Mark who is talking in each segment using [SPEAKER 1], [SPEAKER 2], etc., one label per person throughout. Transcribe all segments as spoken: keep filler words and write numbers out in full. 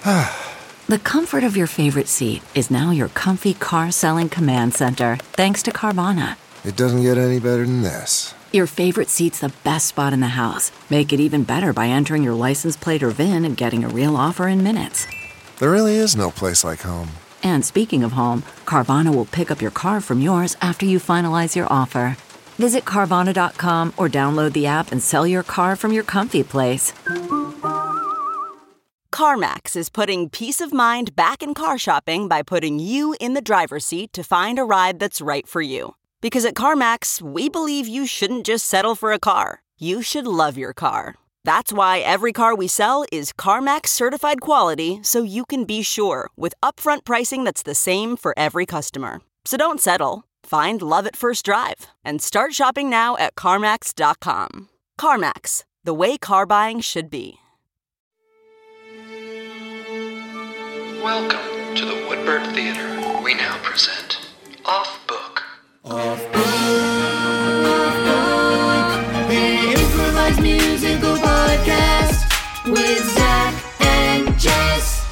[SPEAKER 1] The comfort of your favorite seat is now your comfy car selling command center, thanks to Carvana.
[SPEAKER 2] It doesn't get any better than this.
[SPEAKER 1] Your favorite seat's the best spot in the house. Make it even better by entering your license plate or V I N and getting a real offer in minutes.
[SPEAKER 2] There really is no place like home.
[SPEAKER 1] And speaking of home, Carvana will pick up your car from yours after you finalize your offer. Visit Carvana dot com or download the app and sell your car from your comfy place.
[SPEAKER 3] CarMax is putting peace of mind back in car shopping by putting you in the driver's seat to find a ride that's right for you. Because at CarMax, we believe you shouldn't just settle for a car. You should love your car. That's why every car we sell is CarMax certified quality, so you can be sure with upfront pricing that's the same for every customer. So don't settle. Find love at first drive and start shopping now at CarMax dot com. CarMax, the way car buying should be.
[SPEAKER 4] Welcome to the Woodbird Theater. We now present Off Book.
[SPEAKER 5] Off Book, Off Book, the improvised musical podcast with Zach and Jess.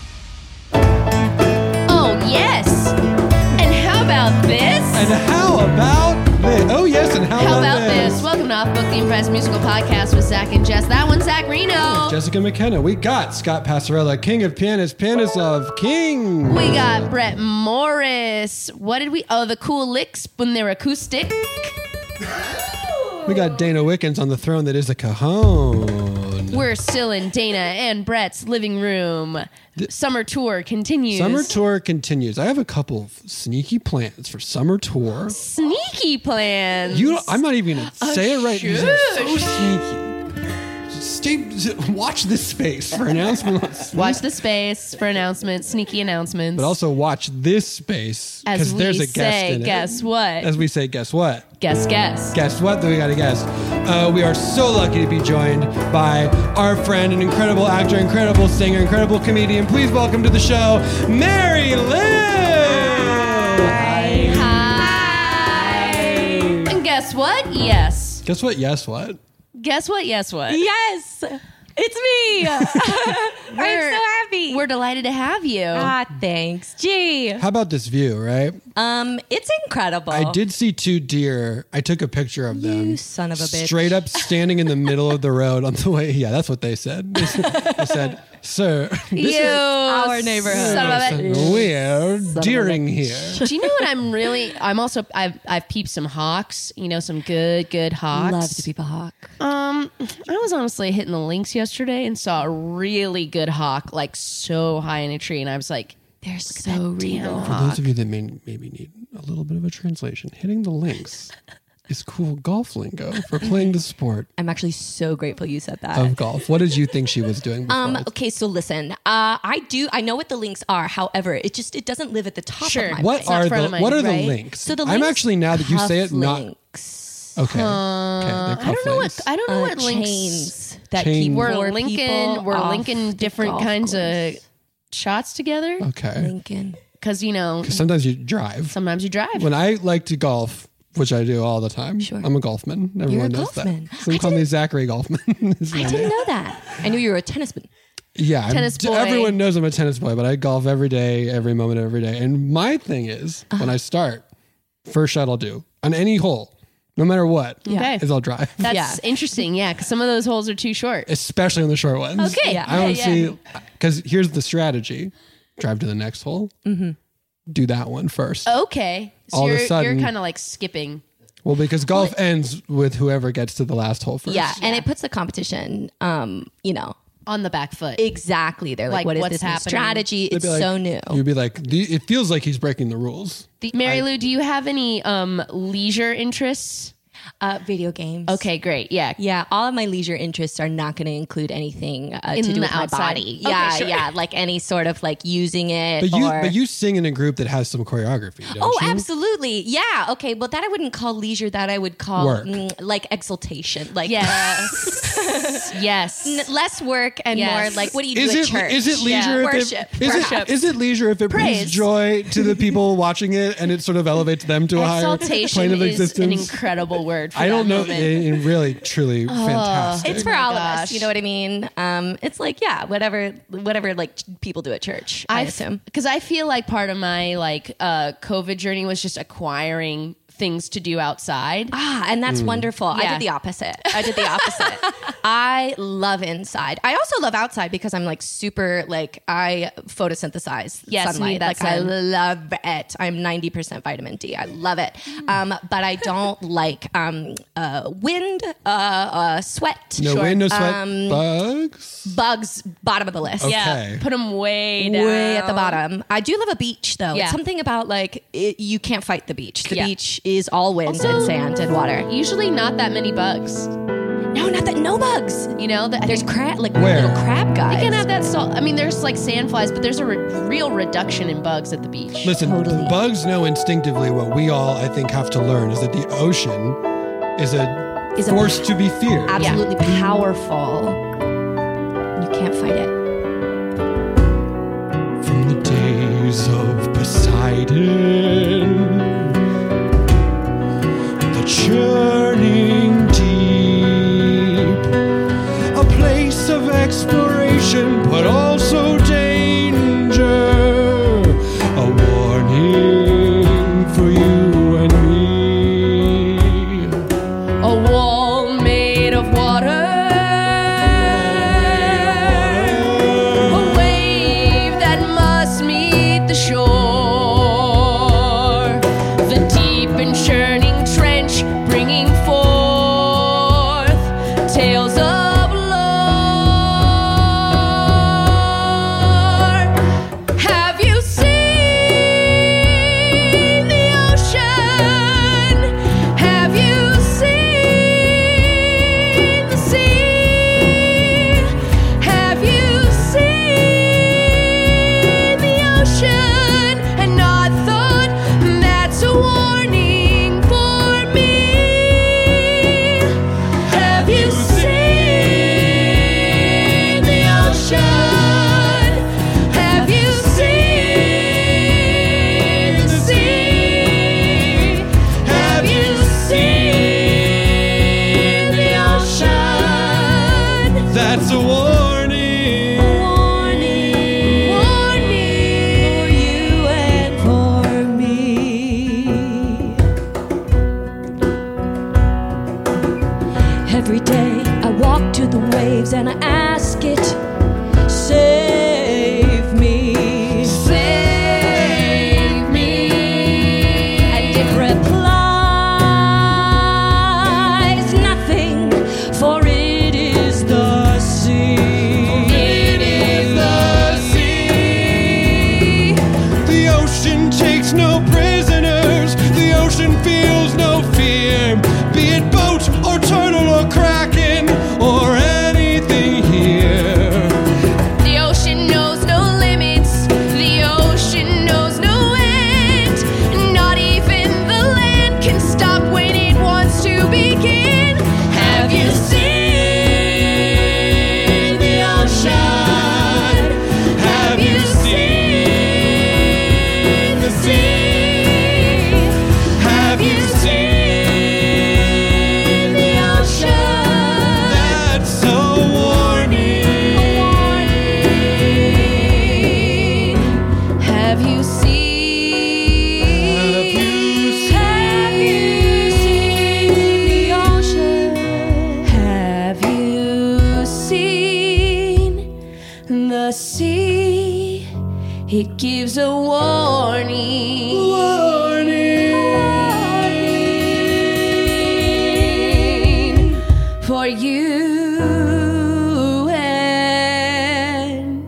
[SPEAKER 6] Oh, yes! And how about this?
[SPEAKER 7] And how about this? Oh, yes, and how,
[SPEAKER 6] How
[SPEAKER 7] about,
[SPEAKER 6] about this? Welcome to Off Book, the improvised musical podcast with Zach and Jess. That one's Zach Reno.
[SPEAKER 7] Jessica McKenna. We got Scott Passarella, king of pianists, pianist of King.
[SPEAKER 6] We got Brett Morris. What did we? Oh, the cool licks when they're acoustic.
[SPEAKER 7] We got Dana Wickens on the throne that is a cajon.
[SPEAKER 6] We're still in Dana and Brett's living room. The summer tour continues.
[SPEAKER 7] Summer tour continues. I have a couple of sneaky plans for summer tour.
[SPEAKER 6] Sneaky plans.
[SPEAKER 7] You, I'm not even going to say it right.
[SPEAKER 6] shush.
[SPEAKER 7] These are so sneaky. Stay, watch this space for announcements.
[SPEAKER 6] Watch the space for announcements, sneaky announcements.
[SPEAKER 7] But also watch this space
[SPEAKER 6] as
[SPEAKER 7] because
[SPEAKER 6] we
[SPEAKER 7] there's a guest
[SPEAKER 6] say,
[SPEAKER 7] in it.
[SPEAKER 6] guess what?
[SPEAKER 7] As we say, guess what?
[SPEAKER 6] Guess, guess.
[SPEAKER 7] Guess what? That we got to guess. Uh, we are so lucky to be joined by our friend, an incredible actor, incredible singer, incredible comedian. Please welcome to the show, Mary Lynn.
[SPEAKER 6] Hi. Hi. And guess what? Yes.
[SPEAKER 7] Guess what? Yes, what?
[SPEAKER 6] Guess what? Yes, what?
[SPEAKER 8] Yes, it's me. I'm so happy.
[SPEAKER 6] We're delighted to have you.
[SPEAKER 8] Ah, thanks. Gee.
[SPEAKER 7] How about this view, right?
[SPEAKER 8] Um, it's incredible.
[SPEAKER 7] I did see two deer. I took a picture of them.
[SPEAKER 8] You son of a bitch.
[SPEAKER 7] Straight up standing in the middle of the road on the way. Yeah, that's what they said. They said, they said sir, this
[SPEAKER 6] you,
[SPEAKER 7] is
[SPEAKER 8] our neighborhood.
[SPEAKER 6] Son of a bitch.
[SPEAKER 7] We're deering here.
[SPEAKER 6] Do you know what I'm really? I'm also. I've I've peeped some hawks. You know, some good good hawks.
[SPEAKER 8] Love to peep a hawk.
[SPEAKER 6] Um, I was honestly hitting the links yesterday and saw a really good hawk, like so high in a tree, and I was like,
[SPEAKER 8] They're so real.
[SPEAKER 7] For those of you that may maybe need a little bit of a translation, hitting the links is cool golf lingo for playing the sport
[SPEAKER 8] I'm actually so grateful you said that.
[SPEAKER 7] of golf. What did you think she was doing before?
[SPEAKER 8] Um, okay, so listen, uh, I do, I know what the links are. However, it just, it doesn't live at the top
[SPEAKER 6] Sure.
[SPEAKER 8] of my
[SPEAKER 7] What
[SPEAKER 8] mind.
[SPEAKER 7] are
[SPEAKER 6] front
[SPEAKER 7] the
[SPEAKER 6] of my
[SPEAKER 7] what are
[SPEAKER 8] right?
[SPEAKER 7] the links?
[SPEAKER 8] So the
[SPEAKER 7] I'm
[SPEAKER 8] links,
[SPEAKER 7] actually, now that you say it,
[SPEAKER 8] cuff
[SPEAKER 7] not
[SPEAKER 8] links.
[SPEAKER 7] okay. okay, they're
[SPEAKER 6] I don't know
[SPEAKER 7] cuff
[SPEAKER 6] what I don't know
[SPEAKER 8] Uh,
[SPEAKER 6] what links.
[SPEAKER 8] chains that
[SPEAKER 7] Chains.
[SPEAKER 8] keep
[SPEAKER 6] We're
[SPEAKER 8] more
[SPEAKER 6] linking.
[SPEAKER 8] people
[SPEAKER 6] We're
[SPEAKER 8] off
[SPEAKER 6] linking
[SPEAKER 8] the
[SPEAKER 6] different
[SPEAKER 8] golf
[SPEAKER 6] kinds
[SPEAKER 8] course.
[SPEAKER 6] of shots together.
[SPEAKER 7] Okay.
[SPEAKER 8] Lincoln.
[SPEAKER 6] Because you know,
[SPEAKER 7] Sometimes you drive.
[SPEAKER 6] sometimes you drive.
[SPEAKER 7] When I like to golf, which I do all the time,
[SPEAKER 8] Sure.
[SPEAKER 7] I'm a golfman. Everyone
[SPEAKER 8] You're a
[SPEAKER 7] knows
[SPEAKER 8] golfman.
[SPEAKER 7] that. Some
[SPEAKER 8] I
[SPEAKER 7] call me
[SPEAKER 8] didn't-
[SPEAKER 7] Zachary Golfman. is my
[SPEAKER 8] I
[SPEAKER 7] name.
[SPEAKER 8] didn't know that. I knew you were a tennisman.
[SPEAKER 7] Yeah, I'm-
[SPEAKER 6] Tennis boy.
[SPEAKER 7] everyone knows I'm a tennis boy, but I golf every day, every moment, every day. And my thing is,
[SPEAKER 8] Uh-huh.
[SPEAKER 7] when I start, first shot I'll do on any hole, no matter what,
[SPEAKER 6] Okay.
[SPEAKER 7] is I'll drive.
[SPEAKER 6] That's
[SPEAKER 8] Yeah.
[SPEAKER 6] interesting. Yeah, because some of those holes are too short.
[SPEAKER 7] Especially on the short ones.
[SPEAKER 6] Okay.
[SPEAKER 8] Yeah.
[SPEAKER 7] I don't
[SPEAKER 6] yeah,
[SPEAKER 7] see, because here's the strategy: drive to the next hole, do that one first.
[SPEAKER 6] Okay. So
[SPEAKER 7] All of a
[SPEAKER 6] you're,
[SPEAKER 7] sudden-
[SPEAKER 6] you're kind of like skipping.
[SPEAKER 7] Well, because golf ends with whoever gets to the last hole first.
[SPEAKER 8] Yeah, and it puts the competition, um, you know,
[SPEAKER 6] On the back foot.
[SPEAKER 8] exactly. They're like,
[SPEAKER 6] Like,
[SPEAKER 8] what is
[SPEAKER 6] what's
[SPEAKER 8] this new
[SPEAKER 6] happening?
[SPEAKER 8] strategy?
[SPEAKER 7] They'd
[SPEAKER 8] It's
[SPEAKER 7] be like-
[SPEAKER 8] so new.
[SPEAKER 7] You'd be like, "Do you- it feels like he's breaking the rules.
[SPEAKER 6] Mary Lou, do you have any um, leisure interests?
[SPEAKER 8] Uh, video games.
[SPEAKER 6] Okay, great. Yeah.
[SPEAKER 8] Yeah, all of my leisure interests are not going to include anything uh,
[SPEAKER 6] In
[SPEAKER 8] to do
[SPEAKER 6] the
[SPEAKER 8] with my
[SPEAKER 6] outside.
[SPEAKER 8] body.
[SPEAKER 6] Okay,
[SPEAKER 8] Yeah,
[SPEAKER 6] sure.
[SPEAKER 8] yeah, like any sort of like using it.
[SPEAKER 7] But you,
[SPEAKER 8] or,
[SPEAKER 7] but you sing in a group that has some choreography, don't
[SPEAKER 8] Oh,
[SPEAKER 7] you?
[SPEAKER 8] absolutely. Yeah. Okay. Well, that I wouldn't call leisure. That I would call
[SPEAKER 7] Work.
[SPEAKER 8] mm, like exaltation. Like
[SPEAKER 6] Yes. yes.
[SPEAKER 8] n- less work and
[SPEAKER 6] Yes.
[SPEAKER 8] more like what do you
[SPEAKER 7] Is
[SPEAKER 8] do
[SPEAKER 7] it
[SPEAKER 8] at church?
[SPEAKER 7] is it leisure
[SPEAKER 8] Yeah.
[SPEAKER 7] if
[SPEAKER 8] Worship.
[SPEAKER 7] it, is
[SPEAKER 8] Worship.
[SPEAKER 7] it is it leisure if it brings
[SPEAKER 6] Praise.
[SPEAKER 7] joy to the people watching it and it sort of elevates them to a higher
[SPEAKER 6] Exaltation
[SPEAKER 7] plane of
[SPEAKER 6] is an
[SPEAKER 7] existence?
[SPEAKER 6] incredible word for
[SPEAKER 7] I don't
[SPEAKER 6] that
[SPEAKER 7] know.
[SPEAKER 6] moment.
[SPEAKER 7] It, it really, truly fantastic.
[SPEAKER 8] It's for
[SPEAKER 6] my
[SPEAKER 8] all of
[SPEAKER 6] gosh.
[SPEAKER 8] us. You know what I mean? Um, it's like, yeah, whatever, whatever like people do at church, I, assume.
[SPEAKER 6] Because I feel like part of my like uh, COVID journey was just acquiring things to do outside.
[SPEAKER 8] Ah, and that's wonderful. I
[SPEAKER 6] Yeah.
[SPEAKER 8] did the opposite. I did the opposite. I love inside. I also love outside because I'm like super, like I photosynthesize
[SPEAKER 6] Yes,
[SPEAKER 8] sunlight.
[SPEAKER 6] need that
[SPEAKER 8] Like I
[SPEAKER 6] sun.
[SPEAKER 8] love it. I'm ninety percent vitamin D. I love it. Um, but I don't like um, uh, wind, uh, uh, sweat.
[SPEAKER 7] No wind, no sweat,
[SPEAKER 8] Um,
[SPEAKER 7] bugs.
[SPEAKER 8] Bugs, bottom of the list.
[SPEAKER 7] Okay.
[SPEAKER 6] Yeah, put them way down.
[SPEAKER 8] Way at the bottom. I do love a beach though.
[SPEAKER 6] Yeah.
[SPEAKER 8] It's something about like it, you can't fight the beach. The
[SPEAKER 6] Yeah.
[SPEAKER 8] beach is all wind
[SPEAKER 6] Also-
[SPEAKER 8] and sand and water.
[SPEAKER 6] Usually not that many bugs.
[SPEAKER 8] No, not that. No bugs.
[SPEAKER 6] You know, that
[SPEAKER 8] There's crab, like
[SPEAKER 7] Where?
[SPEAKER 8] little crab guys.
[SPEAKER 6] You can have that salt. I mean, there's like sandflies, but there's a re- real reduction in bugs at the beach.
[SPEAKER 7] Listen,
[SPEAKER 8] Totally.
[SPEAKER 7] bugs know instinctively what we all, I think, have to learn is that the ocean is a
[SPEAKER 8] Is a-
[SPEAKER 7] force to be feared.
[SPEAKER 8] Absolutely powerful. You can't fight it.
[SPEAKER 7] From the days of Poseidon, the churning deep, a place of exploration, but also danger, a warning for you and me.
[SPEAKER 6] A wall made of water. A wave that must meet the shore. The deep and churning trench bringing forth tales of lore. Have you seen the ocean? Have you seen the sea? Have you seen the ocean and not thought that's a warning for me? Have you seen the ocean? Have you seen the sea? Have you seen the ocean?
[SPEAKER 7] That's a warning.
[SPEAKER 6] Warning, warning for you and for me.
[SPEAKER 5] Every day I walk to the waves and I ask it, save me.
[SPEAKER 6] Save me.
[SPEAKER 5] And it replies nothing, for it is the sea.
[SPEAKER 6] It is the sea.
[SPEAKER 7] The ocean takes no prisoners. The ocean feels no fear. Be it boat or turtle or kraken or anything here.
[SPEAKER 6] The ocean knows no limits. The ocean knows no end. Not even the land can stop when it wants to begin. Have you seen the ocean? Have you seen the sea? Have you seen the ocean?
[SPEAKER 7] That's a warning.
[SPEAKER 6] Have you seen?
[SPEAKER 7] Have you
[SPEAKER 6] Have you seen the ocean? Have you seen the sea? It gives a warning. Warning for you and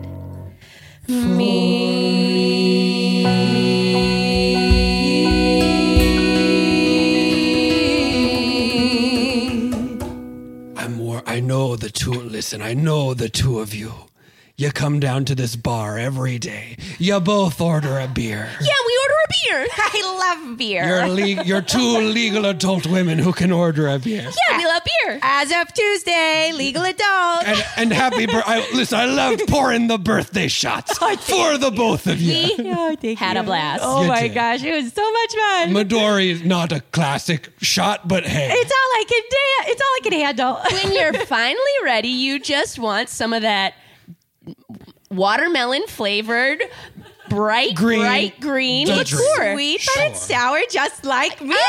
[SPEAKER 6] me.
[SPEAKER 7] I'm war- I know the two. Listen, I know the two of you. You come down to this bar every day. You both order a beer.
[SPEAKER 6] Yeah, we order
[SPEAKER 9] beer.
[SPEAKER 10] I love beer.
[SPEAKER 7] You're, le- you're two legal adult women who can order a beer.
[SPEAKER 9] Yeah, we love beer.
[SPEAKER 10] As of Tuesday, legal adult.
[SPEAKER 7] And, and happy birthday. Listen, I love pouring the birthday shots for the both of you.
[SPEAKER 10] Oh, thank
[SPEAKER 9] Had
[SPEAKER 10] you.
[SPEAKER 9] a blast.
[SPEAKER 10] Oh
[SPEAKER 7] You
[SPEAKER 10] my
[SPEAKER 7] did.
[SPEAKER 10] gosh, it was so much fun.
[SPEAKER 7] Midori is not a classic shot, but hey.
[SPEAKER 10] It's all I can do. It's all I can handle.
[SPEAKER 9] When you're finally ready, you just want some of that watermelon flavored, bright,
[SPEAKER 7] Green.
[SPEAKER 9] bright green
[SPEAKER 7] The
[SPEAKER 9] liqueur.
[SPEAKER 7] drink.
[SPEAKER 10] Sweet,
[SPEAKER 7] Sure.
[SPEAKER 10] but it's sour, just like me.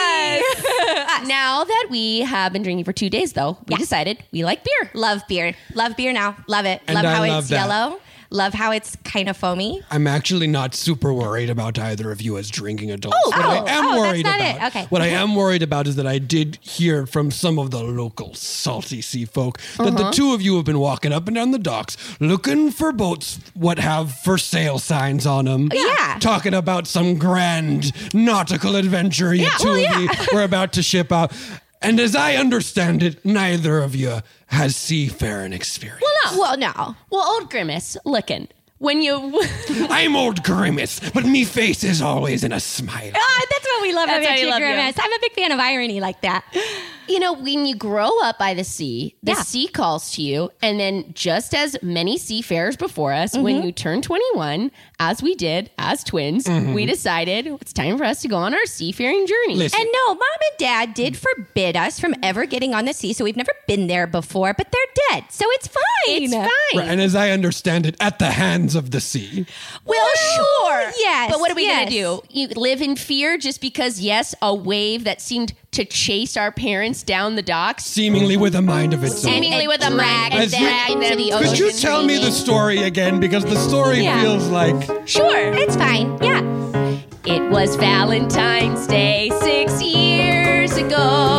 [SPEAKER 9] Yes. Now that we have been drinking for two days, though, we
[SPEAKER 10] Yeah.
[SPEAKER 9] decided we like beer.
[SPEAKER 10] Love beer. Love beer now. Love it.
[SPEAKER 7] And
[SPEAKER 10] love
[SPEAKER 7] I
[SPEAKER 10] how
[SPEAKER 7] love
[SPEAKER 10] it's
[SPEAKER 7] that.
[SPEAKER 10] yellow. Love how it's kind of foamy.
[SPEAKER 7] I'm actually not super worried about either of you as drinking adults.
[SPEAKER 10] Oh,
[SPEAKER 7] what
[SPEAKER 10] oh,
[SPEAKER 7] I am
[SPEAKER 10] oh, that's
[SPEAKER 7] worried
[SPEAKER 10] not
[SPEAKER 7] about,
[SPEAKER 10] it. Okay.
[SPEAKER 7] what I am worried about is that I did hear from some of the local salty sea folk that
[SPEAKER 10] Uh-huh.
[SPEAKER 7] the two of you have been walking up and down the docks looking for boats what have for sale signs on them.
[SPEAKER 10] Yeah.
[SPEAKER 7] Talking about some grand nautical adventure you
[SPEAKER 10] Yeah,
[SPEAKER 7] two
[SPEAKER 10] well,
[SPEAKER 7] of
[SPEAKER 10] yeah.
[SPEAKER 7] you were about to ship out. And as I understand it, neither of you has seafaring experience.
[SPEAKER 9] Well, no.
[SPEAKER 10] Well, no.
[SPEAKER 9] Well, old Grimace, looking. When you...
[SPEAKER 7] I'm old Grimace, but me face is always in a smile.
[SPEAKER 10] Oh, that's what we love
[SPEAKER 9] That's
[SPEAKER 10] about
[SPEAKER 9] why we
[SPEAKER 10] you,
[SPEAKER 9] love you.
[SPEAKER 10] Grimace. I'm a big fan of irony like that.
[SPEAKER 9] You know, when you grow up by the sea, the
[SPEAKER 10] Yeah.
[SPEAKER 9] sea calls to you. And then just as many seafarers before us, when you turn twenty-one, as we did as twins, we decided it's time for us to go on our seafaring journey.
[SPEAKER 7] Listen.
[SPEAKER 10] And no, Mom and Dad did forbid us from ever getting on the sea, so we've never been there before, but they're dead, so it's fine.
[SPEAKER 9] It's fine.
[SPEAKER 7] Right, and as I understand it, at the hands of the sea.
[SPEAKER 9] Well, sure.
[SPEAKER 10] Yes.
[SPEAKER 9] But what are we
[SPEAKER 10] yes.
[SPEAKER 9] going to do? You live in fear just because, yes, a wave that seemed to chase our parents down the docks,
[SPEAKER 7] Seemingly with a mind of its own.
[SPEAKER 9] seemingly with a mind, and
[SPEAKER 7] As you-
[SPEAKER 9] drag them into the ocean.
[SPEAKER 7] Could you tell me the story again? Because the story
[SPEAKER 10] Yeah.
[SPEAKER 7] feels like...
[SPEAKER 9] Sure.
[SPEAKER 10] It's fine. Yeah.
[SPEAKER 9] It was Valentine's Day six years ago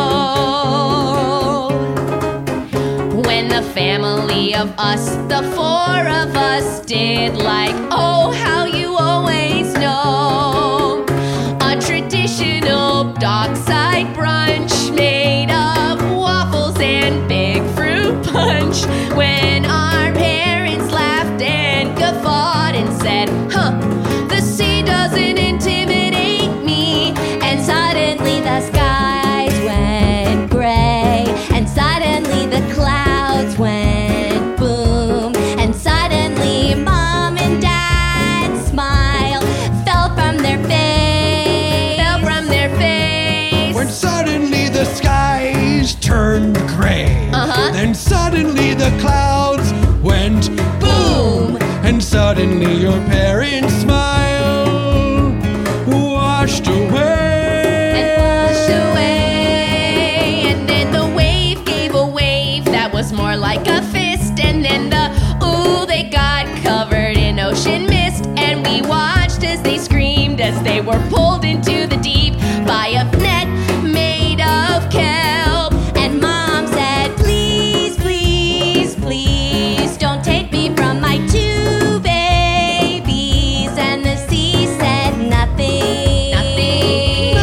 [SPEAKER 9] when the family of us, the four of us, did like, oh, how you always know, a traditional dockside brunch made of waffles and big fruit punch. When our parents laughed and guffawed and said, huh, the sea doesn't intimidate me. And suddenly the skies went gray, and suddenly the clouds went boom, and suddenly Mom and Dad's smile fell from their face. Fell from their face.
[SPEAKER 7] When suddenly the skies turned gray.
[SPEAKER 9] Uh-huh.
[SPEAKER 7] Then suddenly the clouds went boom. And suddenly your parents' smile washed away.
[SPEAKER 9] And washed away. And then the wave gave a wave that was more like a fist. And then the ooh, they got covered in ocean mist. And we watched as they screamed as they were pulled into the deep by a net made of kelp. And Mom said, please, please, please, don't take me from my two babies. And the sea said nothing. Nothing.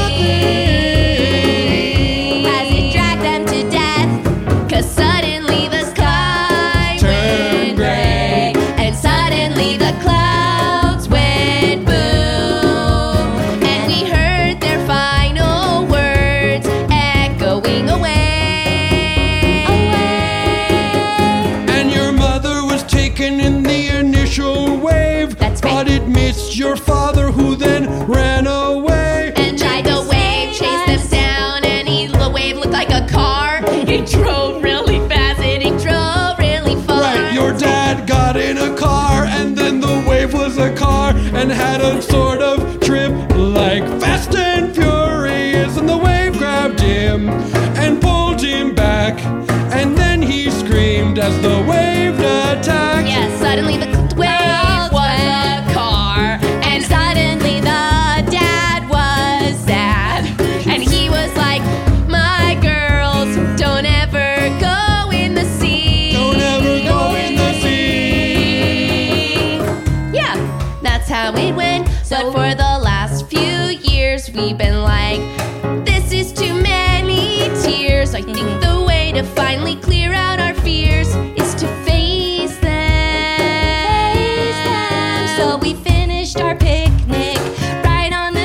[SPEAKER 9] As it dragged them to death. Cause suddenly the sky went
[SPEAKER 7] Turned
[SPEAKER 9] gray. And suddenly the clouds went boom. And we heard their final words echoing away. Away.
[SPEAKER 7] And your mother was taken in the initial wave.
[SPEAKER 9] That's right.
[SPEAKER 7] But it missed your father, who then ran away.
[SPEAKER 9] And tried the wave chased them down, and he, the wave looked like a car. He drove really fast, and he drove really far.
[SPEAKER 7] Right, your dad got in a car, and then the wave was a car, and had a sort of trip like Fast and Furious. And the wave grabbed him and pulled him back, and then he screamed as the wave attacked.
[SPEAKER 9] Yeah, suddenly the wave was a car, and suddenly the dad was sad, and he was like, my girls, don't ever go in the sea.
[SPEAKER 7] Don't ever go in the sea.
[SPEAKER 9] Yeah, that's how it went. But for the last few years, we've been like, this is too many tears. I think the way to finally clear out our fears is to face them. Face them. So we finished our picnic right on the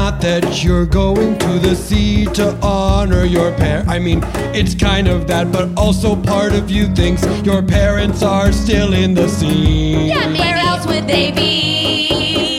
[SPEAKER 7] not that you're going to the sea to honor your parents. I mean, it's kind of that, but also part of you thinks your parents are still in the sea.
[SPEAKER 9] Yeah, maybe. Where else would they be?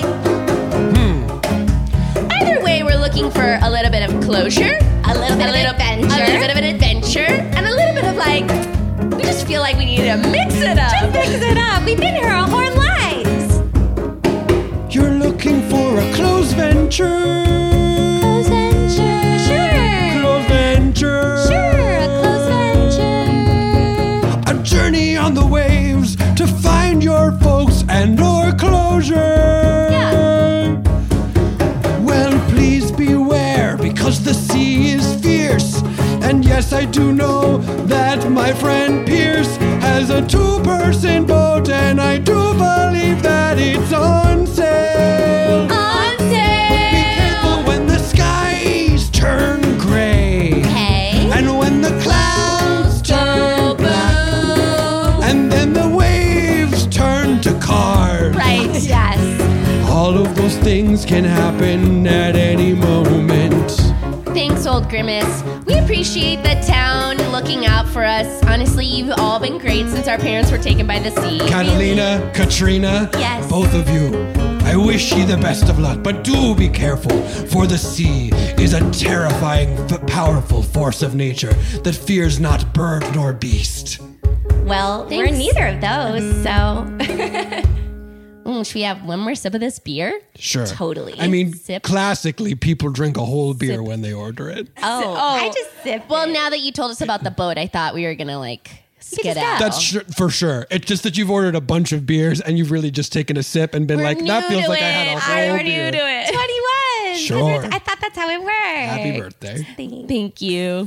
[SPEAKER 7] Hmm.
[SPEAKER 9] Either way, we're looking for a little bit of closure, a little bit
[SPEAKER 10] A
[SPEAKER 9] of
[SPEAKER 10] little
[SPEAKER 9] adventure,
[SPEAKER 10] adventure.
[SPEAKER 9] a little bit of an adventure, and a little bit of like, we just feel like we need to mix it up.
[SPEAKER 10] Just mix it up. We've been here our whole lives.
[SPEAKER 7] You're looking for a close venture.
[SPEAKER 10] Close venture. Sure.
[SPEAKER 7] Close venture.
[SPEAKER 10] Sure, a close venture.
[SPEAKER 7] A journey on the waves to find your folks and or closure.
[SPEAKER 10] Yeah.
[SPEAKER 7] Well, please beware, because the sea is fierce. And yes, I do know that my friend Pierce has a two-person boat, and I do believe that it's on sale.
[SPEAKER 10] On
[SPEAKER 7] Be
[SPEAKER 10] sale.
[SPEAKER 7] careful when the skies turn gray.
[SPEAKER 10] Okay.
[SPEAKER 7] And when the clouds turn black. And then the waves turn to cars.
[SPEAKER 10] Right, yes.
[SPEAKER 7] All of those things can happen at any moment.
[SPEAKER 9] Thanks, old Grimace. We appreciate the town looking out for us. Honestly, you've all been great since our parents were taken by the sea.
[SPEAKER 7] Catalina, Katrina,
[SPEAKER 10] Yes.
[SPEAKER 7] both of you, I wish you the best of luck, but do be careful, for the sea is a terrifying, f- powerful force of nature that fears not bird nor beast.
[SPEAKER 10] Well,
[SPEAKER 9] Thanks.
[SPEAKER 10] we're neither of those, so.
[SPEAKER 9] Mm, should we have one more sip of this beer?
[SPEAKER 7] Sure.
[SPEAKER 10] Totally.
[SPEAKER 7] I mean,
[SPEAKER 9] Sip.
[SPEAKER 7] classically, people drink a whole beer when they order it.
[SPEAKER 10] Oh, I just sipped
[SPEAKER 9] Well,
[SPEAKER 10] it.
[SPEAKER 9] now that you told us about the boat, I thought we were gonna like skid
[SPEAKER 10] just
[SPEAKER 9] out.
[SPEAKER 10] go.
[SPEAKER 7] That's sh- for sure. It's just that you've ordered a bunch of beers and you've really just taken a sip and been
[SPEAKER 9] We're
[SPEAKER 7] like, that
[SPEAKER 9] new
[SPEAKER 7] feels
[SPEAKER 9] to
[SPEAKER 7] like I
[SPEAKER 9] it.
[SPEAKER 7] had a
[SPEAKER 9] I
[SPEAKER 7] whole
[SPEAKER 9] we're
[SPEAKER 7] beer.
[SPEAKER 9] new to it.
[SPEAKER 10] twenty-one.
[SPEAKER 7] Sure.
[SPEAKER 10] I thought that's how it worked.
[SPEAKER 7] Happy birthday.
[SPEAKER 9] Thank you.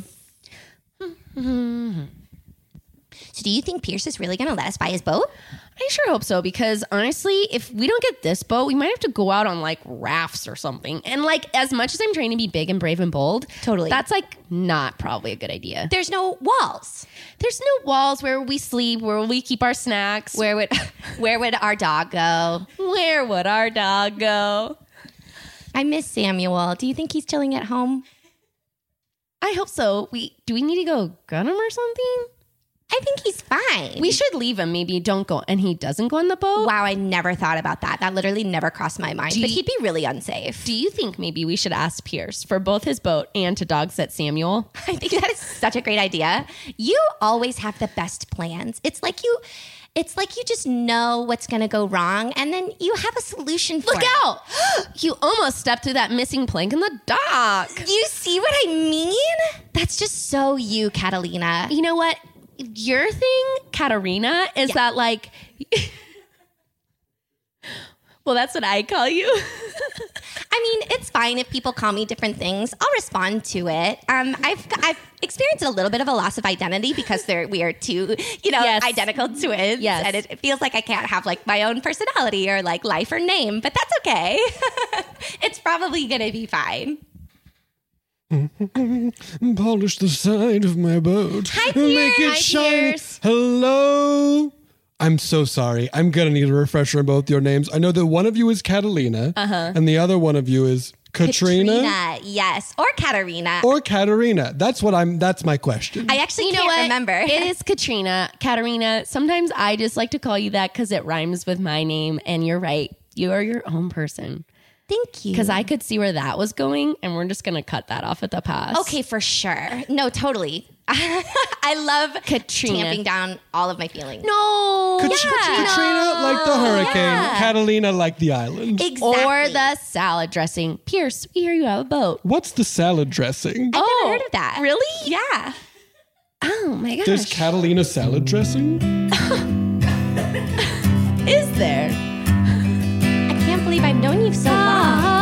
[SPEAKER 10] So do you think Pierce is really going to let us buy his boat?
[SPEAKER 9] I sure hope so, because honestly, if we don't get this boat, we might have to go out on like rafts or something. And like, as much as I'm trying to be big and brave and bold,
[SPEAKER 10] Totally.
[SPEAKER 9] that's like not probably a good idea.
[SPEAKER 10] There's no walls.
[SPEAKER 9] There's no walls where we sleep, where we keep our snacks.
[SPEAKER 10] Where would where would our dog go?
[SPEAKER 9] Where would our dog go?
[SPEAKER 10] I miss Samuel. Do you think he's chilling at home?
[SPEAKER 9] I hope so. We do we need to go get him or something?
[SPEAKER 10] I think he's fine.
[SPEAKER 9] We should leave him. Maybe don't go, and he doesn't go on the boat.
[SPEAKER 10] Wow, I never thought about that. That literally never crossed my mind.
[SPEAKER 9] Do
[SPEAKER 10] But
[SPEAKER 9] you-
[SPEAKER 10] he'd be really unsafe.
[SPEAKER 9] Do you think maybe we should ask Pierce for both his boat and to dog sit Samuel?
[SPEAKER 10] I think that is such a great idea. You always have the best plans. It's like you it's like you just know what's going to go wrong and then you have a solution for
[SPEAKER 9] Look
[SPEAKER 10] it.
[SPEAKER 9] out! You almost stepped through that missing plank in the dock.
[SPEAKER 10] You see what I mean? That's just so you, Catalina.
[SPEAKER 9] You know what? Your thing, Katarina, is
[SPEAKER 10] Yeah.
[SPEAKER 9] that like... well, that's what I call you.
[SPEAKER 10] I mean, it's fine if people call me different things. I'll respond to it. Um, I've I've experienced a little bit of a loss of identity because they're we are two, you know,
[SPEAKER 9] Yes.
[SPEAKER 10] identical twins.
[SPEAKER 9] Yes.
[SPEAKER 10] And it, it feels like I can't have like my own personality or like life or name, but that's okay. It's probably gonna be fine.
[SPEAKER 7] Polish the side of my boat.
[SPEAKER 10] Hi,
[SPEAKER 7] Make
[SPEAKER 10] Pierce.
[SPEAKER 7] it
[SPEAKER 10] Hi,
[SPEAKER 7] shine.
[SPEAKER 10] Pierce.
[SPEAKER 7] Hello. I'm so sorry. I'm gonna need a refresher on both your names. I know that one of you is Catalina, uh-huh. and the other one of you is Katrina,
[SPEAKER 10] Katrina, yes, or Katarina.
[SPEAKER 7] or Katarina. That's what I'm. That's my question.
[SPEAKER 10] I actually
[SPEAKER 9] You know
[SPEAKER 10] can't
[SPEAKER 9] what?
[SPEAKER 10] remember.
[SPEAKER 9] It is Katrina. Katarina, sometimes I just like to call you that because it rhymes with my name, and you're right. You are your own person.
[SPEAKER 10] Thank you.
[SPEAKER 9] Because I could see where that was going, and we're just going to cut that off at the pass.
[SPEAKER 10] Okay, for sure. No, totally. I love
[SPEAKER 9] Katrina.
[SPEAKER 10] tamping down all of my feelings.
[SPEAKER 9] No.
[SPEAKER 7] Kat-
[SPEAKER 10] yeah.
[SPEAKER 7] Katrina like the hurricane,
[SPEAKER 10] Yeah.
[SPEAKER 7] Catalina like the island.
[SPEAKER 10] Exactly.
[SPEAKER 9] Or the salad dressing. Pierce, we hear you have a boat.
[SPEAKER 7] What's the salad dressing?
[SPEAKER 10] I've
[SPEAKER 9] Oh,
[SPEAKER 10] never heard of that.
[SPEAKER 9] really?
[SPEAKER 10] Yeah.
[SPEAKER 9] Oh my gosh.
[SPEAKER 7] There's Catalina salad dressing?
[SPEAKER 9] Is there?
[SPEAKER 10] I can't believe I've known you so long.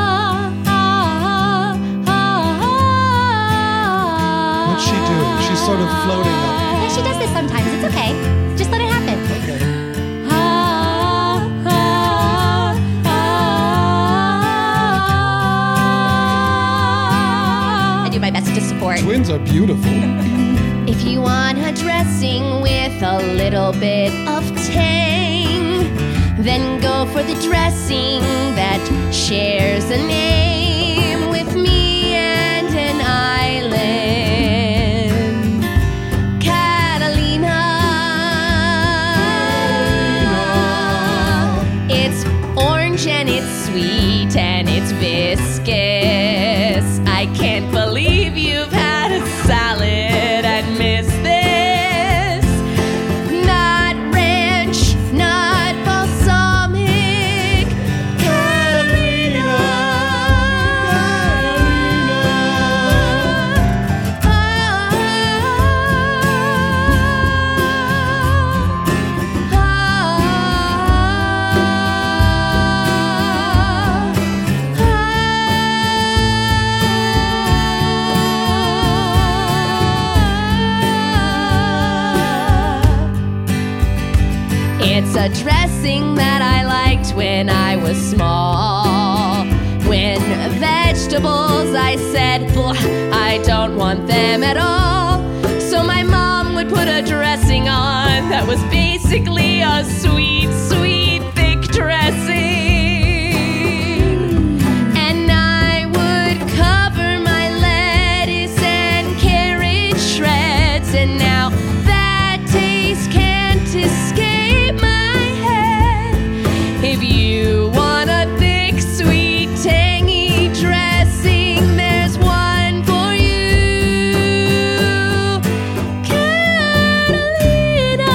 [SPEAKER 7] What's she doing? She's sort of floating up.
[SPEAKER 10] Yeah, she does this sometimes. It's okay. Just let it happen. I do my best to support.
[SPEAKER 7] Twins are beautiful.
[SPEAKER 9] If you want a dressing with a little bit of tang, then go for the dressing that shares a name orange and it's sweet and it's viscous. I can't believe you've had a salad and missed this. Not ranch, not balsamic. Catalina, it's a dressing that I liked when I was small. When vegetables, I said, "Blah, I don't want them at all." So my mom would put a dressing on that was basically a sweet, sweet, thick dressing. And I would cover my lettuce and carrot shreds. And now that taste can't escape my head. If you want a thick, sweet, tangy dressing, there's one for you. Catalina.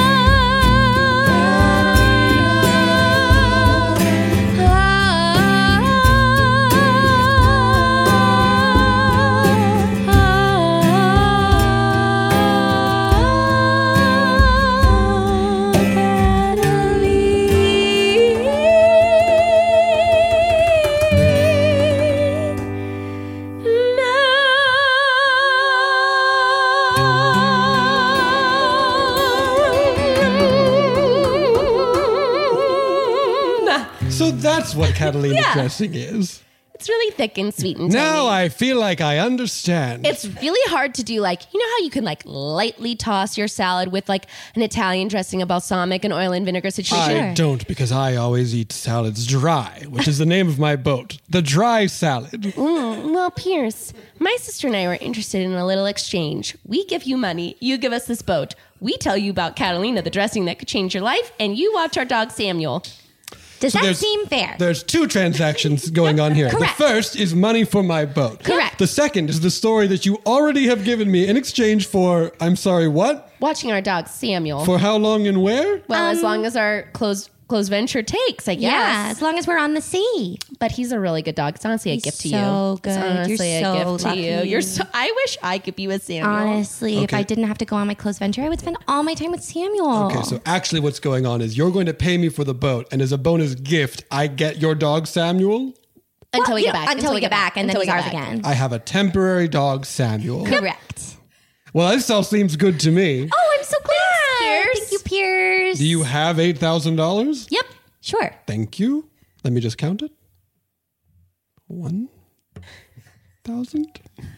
[SPEAKER 7] So that's what Catalina
[SPEAKER 9] Yeah.
[SPEAKER 7] dressing is.
[SPEAKER 9] It's really thick and sweet and tangy.
[SPEAKER 7] Now I feel like I understand.
[SPEAKER 9] It's really hard to do, like, you know how you can like lightly toss your salad with like an Italian dressing, a balsamic, and oil and vinegar situation?
[SPEAKER 7] I don't, because I always eat salads dry, which is the name of my boat. The dry salad.
[SPEAKER 9] Mm, well, Pierce, my sister and I were interested in a little exchange. We give you money, you give us this boat. We tell you about Catalina, the dressing that could change your life, and you watch our dog Samuel.
[SPEAKER 10] Does
[SPEAKER 7] So
[SPEAKER 10] that
[SPEAKER 7] there's-
[SPEAKER 10] seem fair?
[SPEAKER 7] There's two transactions going on here.
[SPEAKER 10] Correct.
[SPEAKER 7] The first is money for my boat.
[SPEAKER 10] Correct.
[SPEAKER 7] The second is the story that you already have given me in exchange for, I'm sorry, what?
[SPEAKER 9] Watching our dog Samuel.
[SPEAKER 7] For how long and where?
[SPEAKER 9] well, as
[SPEAKER 10] Um,
[SPEAKER 9] long as our closed closed venture takes, I guess.
[SPEAKER 10] Yeah, as long as we're on the sea.
[SPEAKER 9] But he's a really good dog. It's honestly a
[SPEAKER 10] He's
[SPEAKER 9] gift to
[SPEAKER 10] so
[SPEAKER 9] you.
[SPEAKER 10] good.
[SPEAKER 9] It's honestly
[SPEAKER 10] You're
[SPEAKER 9] a
[SPEAKER 10] so
[SPEAKER 9] gift to you.
[SPEAKER 10] lucky.
[SPEAKER 9] You're so. I wish I could be with Samuel.
[SPEAKER 10] Honestly, if
[SPEAKER 7] Okay.
[SPEAKER 10] I didn't have to go on my close venture, I would spend all my time with Samuel.
[SPEAKER 7] Okay, so actually what's going on is you're going to pay me for the boat, and as a bonus gift, I get your dog Samuel.
[SPEAKER 9] Until we
[SPEAKER 10] Well,
[SPEAKER 9] get
[SPEAKER 10] yeah,
[SPEAKER 9] back.
[SPEAKER 10] Until, we get back, and then
[SPEAKER 9] Until
[SPEAKER 10] he's
[SPEAKER 9] we
[SPEAKER 10] ours
[SPEAKER 9] get back.
[SPEAKER 10] again.
[SPEAKER 7] I have a temporary dog Samuel.
[SPEAKER 10] Correct.
[SPEAKER 7] Well, this all seems good to me.
[SPEAKER 10] Oh, I'm so glad.
[SPEAKER 9] Pierce.
[SPEAKER 10] Thank you, Pierce.
[SPEAKER 7] Do you have eight thousand dollars?
[SPEAKER 10] Yep. Sure.
[SPEAKER 7] Thank you. Let me just count it. One thousand.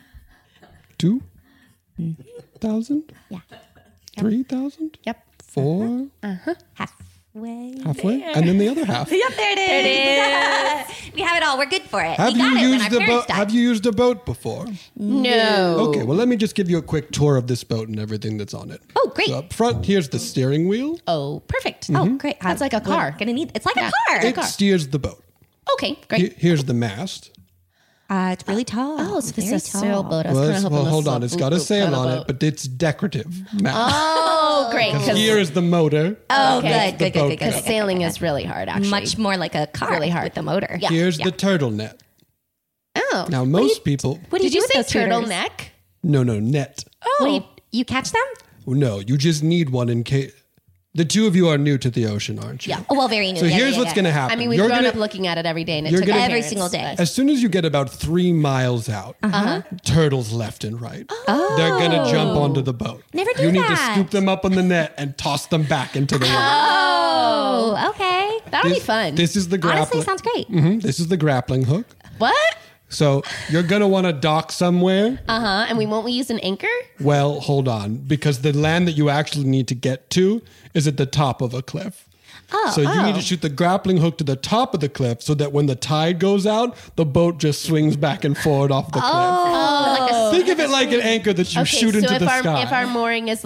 [SPEAKER 7] Two thousand.
[SPEAKER 10] Yeah.
[SPEAKER 7] Three thousand.
[SPEAKER 9] Yep.
[SPEAKER 7] Four.
[SPEAKER 10] Halfway.
[SPEAKER 7] Halfway. And then the other half.
[SPEAKER 10] Yep, there it is. We have it all. We're good for it.
[SPEAKER 7] Have
[SPEAKER 10] we got
[SPEAKER 7] you
[SPEAKER 10] it when
[SPEAKER 7] used
[SPEAKER 10] our
[SPEAKER 7] the
[SPEAKER 10] parents
[SPEAKER 7] boat?
[SPEAKER 10] died.
[SPEAKER 7] Have you used a boat before?
[SPEAKER 9] No.
[SPEAKER 7] Okay, well, let me just give you a quick tour of this boat and everything that's on it.
[SPEAKER 10] Oh, great.
[SPEAKER 7] So up front, here's the steering wheel.
[SPEAKER 9] Oh, perfect.
[SPEAKER 10] Oh, great.
[SPEAKER 9] That's like a
[SPEAKER 10] We're
[SPEAKER 9] car.
[SPEAKER 10] Gonna need. It's like
[SPEAKER 9] Yeah.
[SPEAKER 10] a car.
[SPEAKER 7] It steers the boat.
[SPEAKER 9] Okay, great.
[SPEAKER 7] He- Here's the mast.
[SPEAKER 10] Uh, it's really tall.
[SPEAKER 9] Oh, so this
[SPEAKER 10] Very
[SPEAKER 9] is a sailboat. I was
[SPEAKER 7] Well,
[SPEAKER 9] kind
[SPEAKER 7] it's-
[SPEAKER 9] of
[SPEAKER 7] well
[SPEAKER 9] hoping
[SPEAKER 7] hold
[SPEAKER 9] this
[SPEAKER 7] on.
[SPEAKER 9] was
[SPEAKER 7] It's
[SPEAKER 9] a
[SPEAKER 7] got a
[SPEAKER 9] boop-boop
[SPEAKER 7] sail
[SPEAKER 9] kind of
[SPEAKER 7] on
[SPEAKER 9] boat.
[SPEAKER 7] it, but it's decorative mast.
[SPEAKER 9] Oh, great. Because
[SPEAKER 7] Here is the motor.
[SPEAKER 10] Oh,
[SPEAKER 9] Okay.
[SPEAKER 10] good, good, good,
[SPEAKER 7] boat
[SPEAKER 10] good, good,
[SPEAKER 7] crap.
[SPEAKER 10] good.
[SPEAKER 9] sailing is really hard, actually.
[SPEAKER 10] Much more like a car.
[SPEAKER 9] Really hard.
[SPEAKER 10] with the motor.
[SPEAKER 9] Yeah.
[SPEAKER 7] Here's
[SPEAKER 9] yeah.
[SPEAKER 7] the turtle net.
[SPEAKER 9] Oh.
[SPEAKER 7] Now, most people.
[SPEAKER 10] What do
[SPEAKER 9] Did
[SPEAKER 10] you
[SPEAKER 9] you
[SPEAKER 10] do
[SPEAKER 9] say
[SPEAKER 10] with those tutors?
[SPEAKER 9] turtleneck?
[SPEAKER 7] No, no, net.
[SPEAKER 9] Oh.
[SPEAKER 10] What do you, you catch them?
[SPEAKER 7] No, you just need one in case. The two of you are new to the ocean, aren't you?
[SPEAKER 9] Yeah.
[SPEAKER 10] Oh, well, very new.
[SPEAKER 7] So
[SPEAKER 10] Yeah,
[SPEAKER 7] here's
[SPEAKER 10] yeah,
[SPEAKER 7] what's
[SPEAKER 10] yeah.
[SPEAKER 7] going to happen.
[SPEAKER 9] I mean, we've
[SPEAKER 7] You're
[SPEAKER 9] grown
[SPEAKER 7] gonna-
[SPEAKER 9] up looking at it every day, and it
[SPEAKER 7] you're
[SPEAKER 9] took
[SPEAKER 7] gonna-
[SPEAKER 9] our
[SPEAKER 10] Every
[SPEAKER 9] parents,
[SPEAKER 10] single day.
[SPEAKER 9] but-
[SPEAKER 7] As soon as you get about three miles out,
[SPEAKER 10] Uh-huh.
[SPEAKER 7] turtles left and right. They're going to jump onto the boat.
[SPEAKER 10] Never do
[SPEAKER 7] You need
[SPEAKER 10] that.
[SPEAKER 7] to scoop them up on the net and toss them back into the water.
[SPEAKER 10] Oh, okay.
[SPEAKER 9] That'll be
[SPEAKER 7] This-
[SPEAKER 9] fun.
[SPEAKER 7] This is the
[SPEAKER 10] Honestly,
[SPEAKER 7] grappling.
[SPEAKER 10] sounds great.
[SPEAKER 7] Mhm, This is the grappling hook.
[SPEAKER 9] What?
[SPEAKER 7] So you're going to want to dock somewhere.
[SPEAKER 9] Uh huh. And we won't we use an anchor?
[SPEAKER 7] Well, hold on, because the land that you actually need to get to is at the top of a cliff.
[SPEAKER 10] Oh,
[SPEAKER 7] So you
[SPEAKER 10] oh.
[SPEAKER 7] need to shoot the grappling hook to the top of the cliff so that when the tide goes out, the boat just swings back and forward off the cliff.
[SPEAKER 10] Oh, like a
[SPEAKER 7] Think of it like an anchor that you
[SPEAKER 9] Okay,
[SPEAKER 7] shoot
[SPEAKER 9] so
[SPEAKER 7] into
[SPEAKER 9] if
[SPEAKER 7] the
[SPEAKER 9] our
[SPEAKER 7] sky.
[SPEAKER 9] if our mooring is like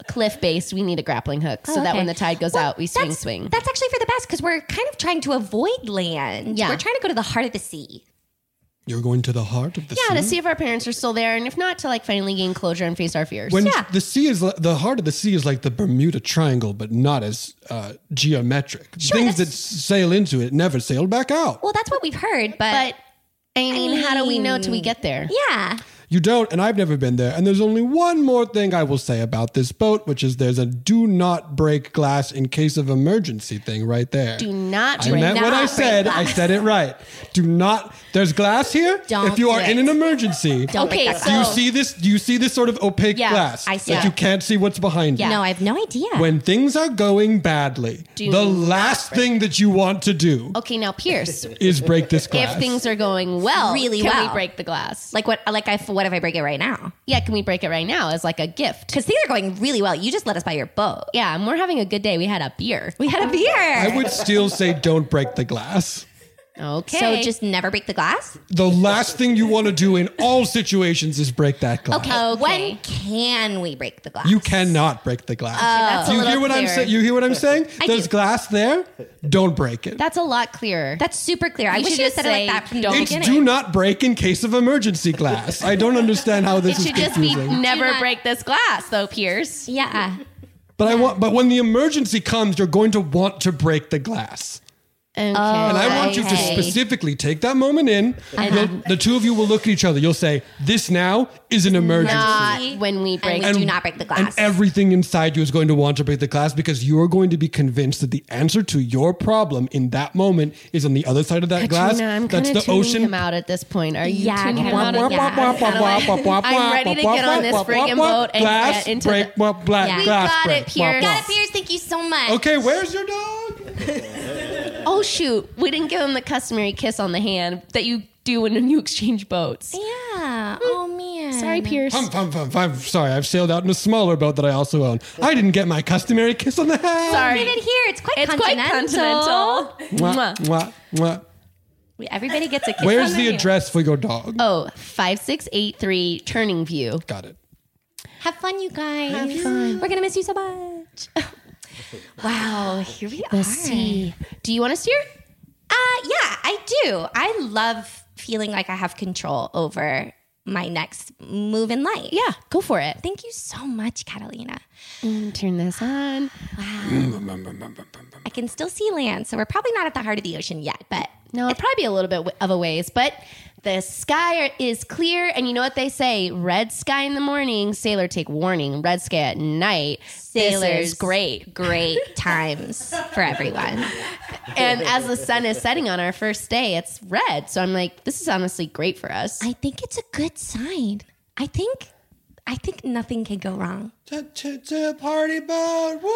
[SPEAKER 9] cliff base, we need a grappling hook so
[SPEAKER 10] Oh,
[SPEAKER 9] that
[SPEAKER 10] okay.
[SPEAKER 9] when the tide goes
[SPEAKER 10] Well,
[SPEAKER 9] out, we swing,
[SPEAKER 10] that's-
[SPEAKER 9] swing.
[SPEAKER 10] That's actually for the best because we're kind of trying to avoid land.
[SPEAKER 9] Yeah.
[SPEAKER 10] We're trying to go to the heart of the sea.
[SPEAKER 7] You're going to the heart of the
[SPEAKER 9] Yeah,
[SPEAKER 7] sea?
[SPEAKER 9] to see if our parents are still there, and if not, to like finally gain closure and face our fears.
[SPEAKER 7] When
[SPEAKER 10] Yeah.
[SPEAKER 7] the sea is, li- the heart of the sea is like the Bermuda Triangle, but not as uh, geometric.
[SPEAKER 10] Sure,
[SPEAKER 7] Things that
[SPEAKER 10] that's-
[SPEAKER 7] sail into it never sailed back out.
[SPEAKER 10] Well, that's what we've heard, but,
[SPEAKER 9] but I mean, how do we know till we
[SPEAKER 10] mean,
[SPEAKER 9] get there?
[SPEAKER 10] yeah.
[SPEAKER 7] You don't, and I've never been there. And there's only one more thing I will say about this boat, which is there's a do not break glass in case of emergency thing right there.
[SPEAKER 9] Do not
[SPEAKER 7] I
[SPEAKER 9] break
[SPEAKER 7] meant what I
[SPEAKER 10] break
[SPEAKER 7] said. I
[SPEAKER 10] glass.
[SPEAKER 7] said it right. Do not. There's glass here.
[SPEAKER 10] Don't
[SPEAKER 7] if you are
[SPEAKER 10] do
[SPEAKER 7] in
[SPEAKER 10] it.
[SPEAKER 7] an emergency,
[SPEAKER 10] Don't
[SPEAKER 9] Okay,
[SPEAKER 10] break that
[SPEAKER 9] so-
[SPEAKER 7] do you
[SPEAKER 10] glass.
[SPEAKER 7] see this? Do you see this sort of opaque
[SPEAKER 9] Yeah,
[SPEAKER 7] glass
[SPEAKER 10] I see
[SPEAKER 7] that
[SPEAKER 10] it.
[SPEAKER 7] you can't see what's behind you?
[SPEAKER 10] No, I have no idea.
[SPEAKER 7] When things are going badly,
[SPEAKER 9] Do
[SPEAKER 7] the
[SPEAKER 9] not
[SPEAKER 7] last
[SPEAKER 9] break-
[SPEAKER 7] thing that you want to do
[SPEAKER 9] Okay, now Pierce,
[SPEAKER 7] is break this glass.
[SPEAKER 9] if things are going well,
[SPEAKER 10] Really
[SPEAKER 9] can we
[SPEAKER 10] well.
[SPEAKER 9] break the glass?
[SPEAKER 10] like what? Like I, what if I break it right now?
[SPEAKER 9] Yeah, can we break it right now as like a gift?
[SPEAKER 10] Because things are going really well. You just let us buy your boat.
[SPEAKER 9] Yeah, and we're having a good day. We had a beer.
[SPEAKER 10] We had a beer.
[SPEAKER 7] I would still say don't break the glass.
[SPEAKER 9] Okay.
[SPEAKER 10] So just never break the glass.
[SPEAKER 7] The last thing you want to do in all situations is break that glass.
[SPEAKER 10] Okay.
[SPEAKER 9] Okay.
[SPEAKER 10] When can we break the glass?
[SPEAKER 7] You cannot break the glass.
[SPEAKER 9] that's a
[SPEAKER 7] Do you
[SPEAKER 9] little
[SPEAKER 7] hear what I'm
[SPEAKER 9] clearer.
[SPEAKER 7] saying? You hear what I'm saying?
[SPEAKER 10] I
[SPEAKER 7] There's
[SPEAKER 10] do.
[SPEAKER 7] glass there. Don't break it.
[SPEAKER 9] That's a lot clearer.
[SPEAKER 10] That's super clear. I
[SPEAKER 9] You
[SPEAKER 10] wish
[SPEAKER 9] should
[SPEAKER 10] you had
[SPEAKER 9] just
[SPEAKER 10] said it like
[SPEAKER 9] say,
[SPEAKER 10] that from the
[SPEAKER 9] don't-
[SPEAKER 7] It's
[SPEAKER 10] beginning.
[SPEAKER 7] do not break in case of emergency glass. I don't understand how this
[SPEAKER 9] it
[SPEAKER 7] is
[SPEAKER 9] should just be
[SPEAKER 7] confusing.
[SPEAKER 9] never
[SPEAKER 10] Do not-
[SPEAKER 9] break this glass, though, Pierce.
[SPEAKER 10] Yeah.
[SPEAKER 7] But I want. But when the emergency comes, you're going to want to break the glass.
[SPEAKER 9] Okay.
[SPEAKER 7] And I want you to
[SPEAKER 10] Okay.
[SPEAKER 7] specifically take that moment in. You'll- the two of you will look at each other. You'll say, "This now is an emergency."
[SPEAKER 9] Not when we break.
[SPEAKER 10] And we do not break the glass.
[SPEAKER 7] And everything inside you is going to want to break the glass because you are going to be convinced that the answer to your problem in that moment is on the other side of that glass.
[SPEAKER 9] Katrina, I'm
[SPEAKER 7] That's
[SPEAKER 9] kind
[SPEAKER 7] the
[SPEAKER 9] of tuning
[SPEAKER 7] ocean.
[SPEAKER 9] him out at this point. Are you
[SPEAKER 10] Yeah,
[SPEAKER 9] tuning him
[SPEAKER 10] kinda,
[SPEAKER 9] out?
[SPEAKER 10] yeah.
[SPEAKER 9] at- Kinda like, I'm ready to get on this friggin' boat and
[SPEAKER 7] glass
[SPEAKER 9] get into
[SPEAKER 7] break,
[SPEAKER 9] the-
[SPEAKER 7] well, black,
[SPEAKER 10] Yeah. We
[SPEAKER 7] glass
[SPEAKER 9] got
[SPEAKER 7] break,
[SPEAKER 9] it, Pierce.
[SPEAKER 7] blah,
[SPEAKER 10] Got it, Pierce. Thank you so much.
[SPEAKER 7] blah. Okay, where's your dog?
[SPEAKER 9] Oh shoot, we didn't give him the customary kiss on the hand that you do when you exchange boats.
[SPEAKER 10] Yeah. Oh man.
[SPEAKER 9] Sorry, Pierce.
[SPEAKER 7] I'm, I'm, I'm, I'm sorry, I've sailed out in a smaller boat that I also own. I didn't get my customary kiss on the hand.
[SPEAKER 9] Sorry.
[SPEAKER 10] Leave it here. It's quite
[SPEAKER 9] It's quite
[SPEAKER 10] continental.
[SPEAKER 9] continental.
[SPEAKER 7] Mwah, mwah, mwah.
[SPEAKER 10] Everybody gets a kiss.
[SPEAKER 7] Where's
[SPEAKER 10] on
[SPEAKER 7] the
[SPEAKER 10] their
[SPEAKER 7] address for your dog?
[SPEAKER 9] Oh, five six eight three Turning View.
[SPEAKER 7] Got it.
[SPEAKER 10] Have fun, you guys. Have fun. We're gonna miss you so much. Wow. Here we
[SPEAKER 9] The
[SPEAKER 10] are.
[SPEAKER 9] sea. Do you want to steer?
[SPEAKER 10] Uh, yeah, I do. I love feeling like I have control over my next move in life.
[SPEAKER 9] Yeah, go for it.
[SPEAKER 10] Thank you so much, Catalina.
[SPEAKER 9] Mm, turn this on.
[SPEAKER 10] I can still see land, so we're probably not at the heart of the ocean yet, but
[SPEAKER 9] No, it'd probably be a little bit of a ways, but the sky is clear. And you know what they say? Red sky in the morning, sailor take warning. Red sky at night,
[SPEAKER 10] sailors,
[SPEAKER 9] this is great.
[SPEAKER 10] great times for everyone.
[SPEAKER 9] And as the sun is setting on our first day, it's red. So I'm like, this is honestly great for us.
[SPEAKER 10] I think it's a good sign. I think, I think nothing can go wrong.
[SPEAKER 7] Party boat. Woo!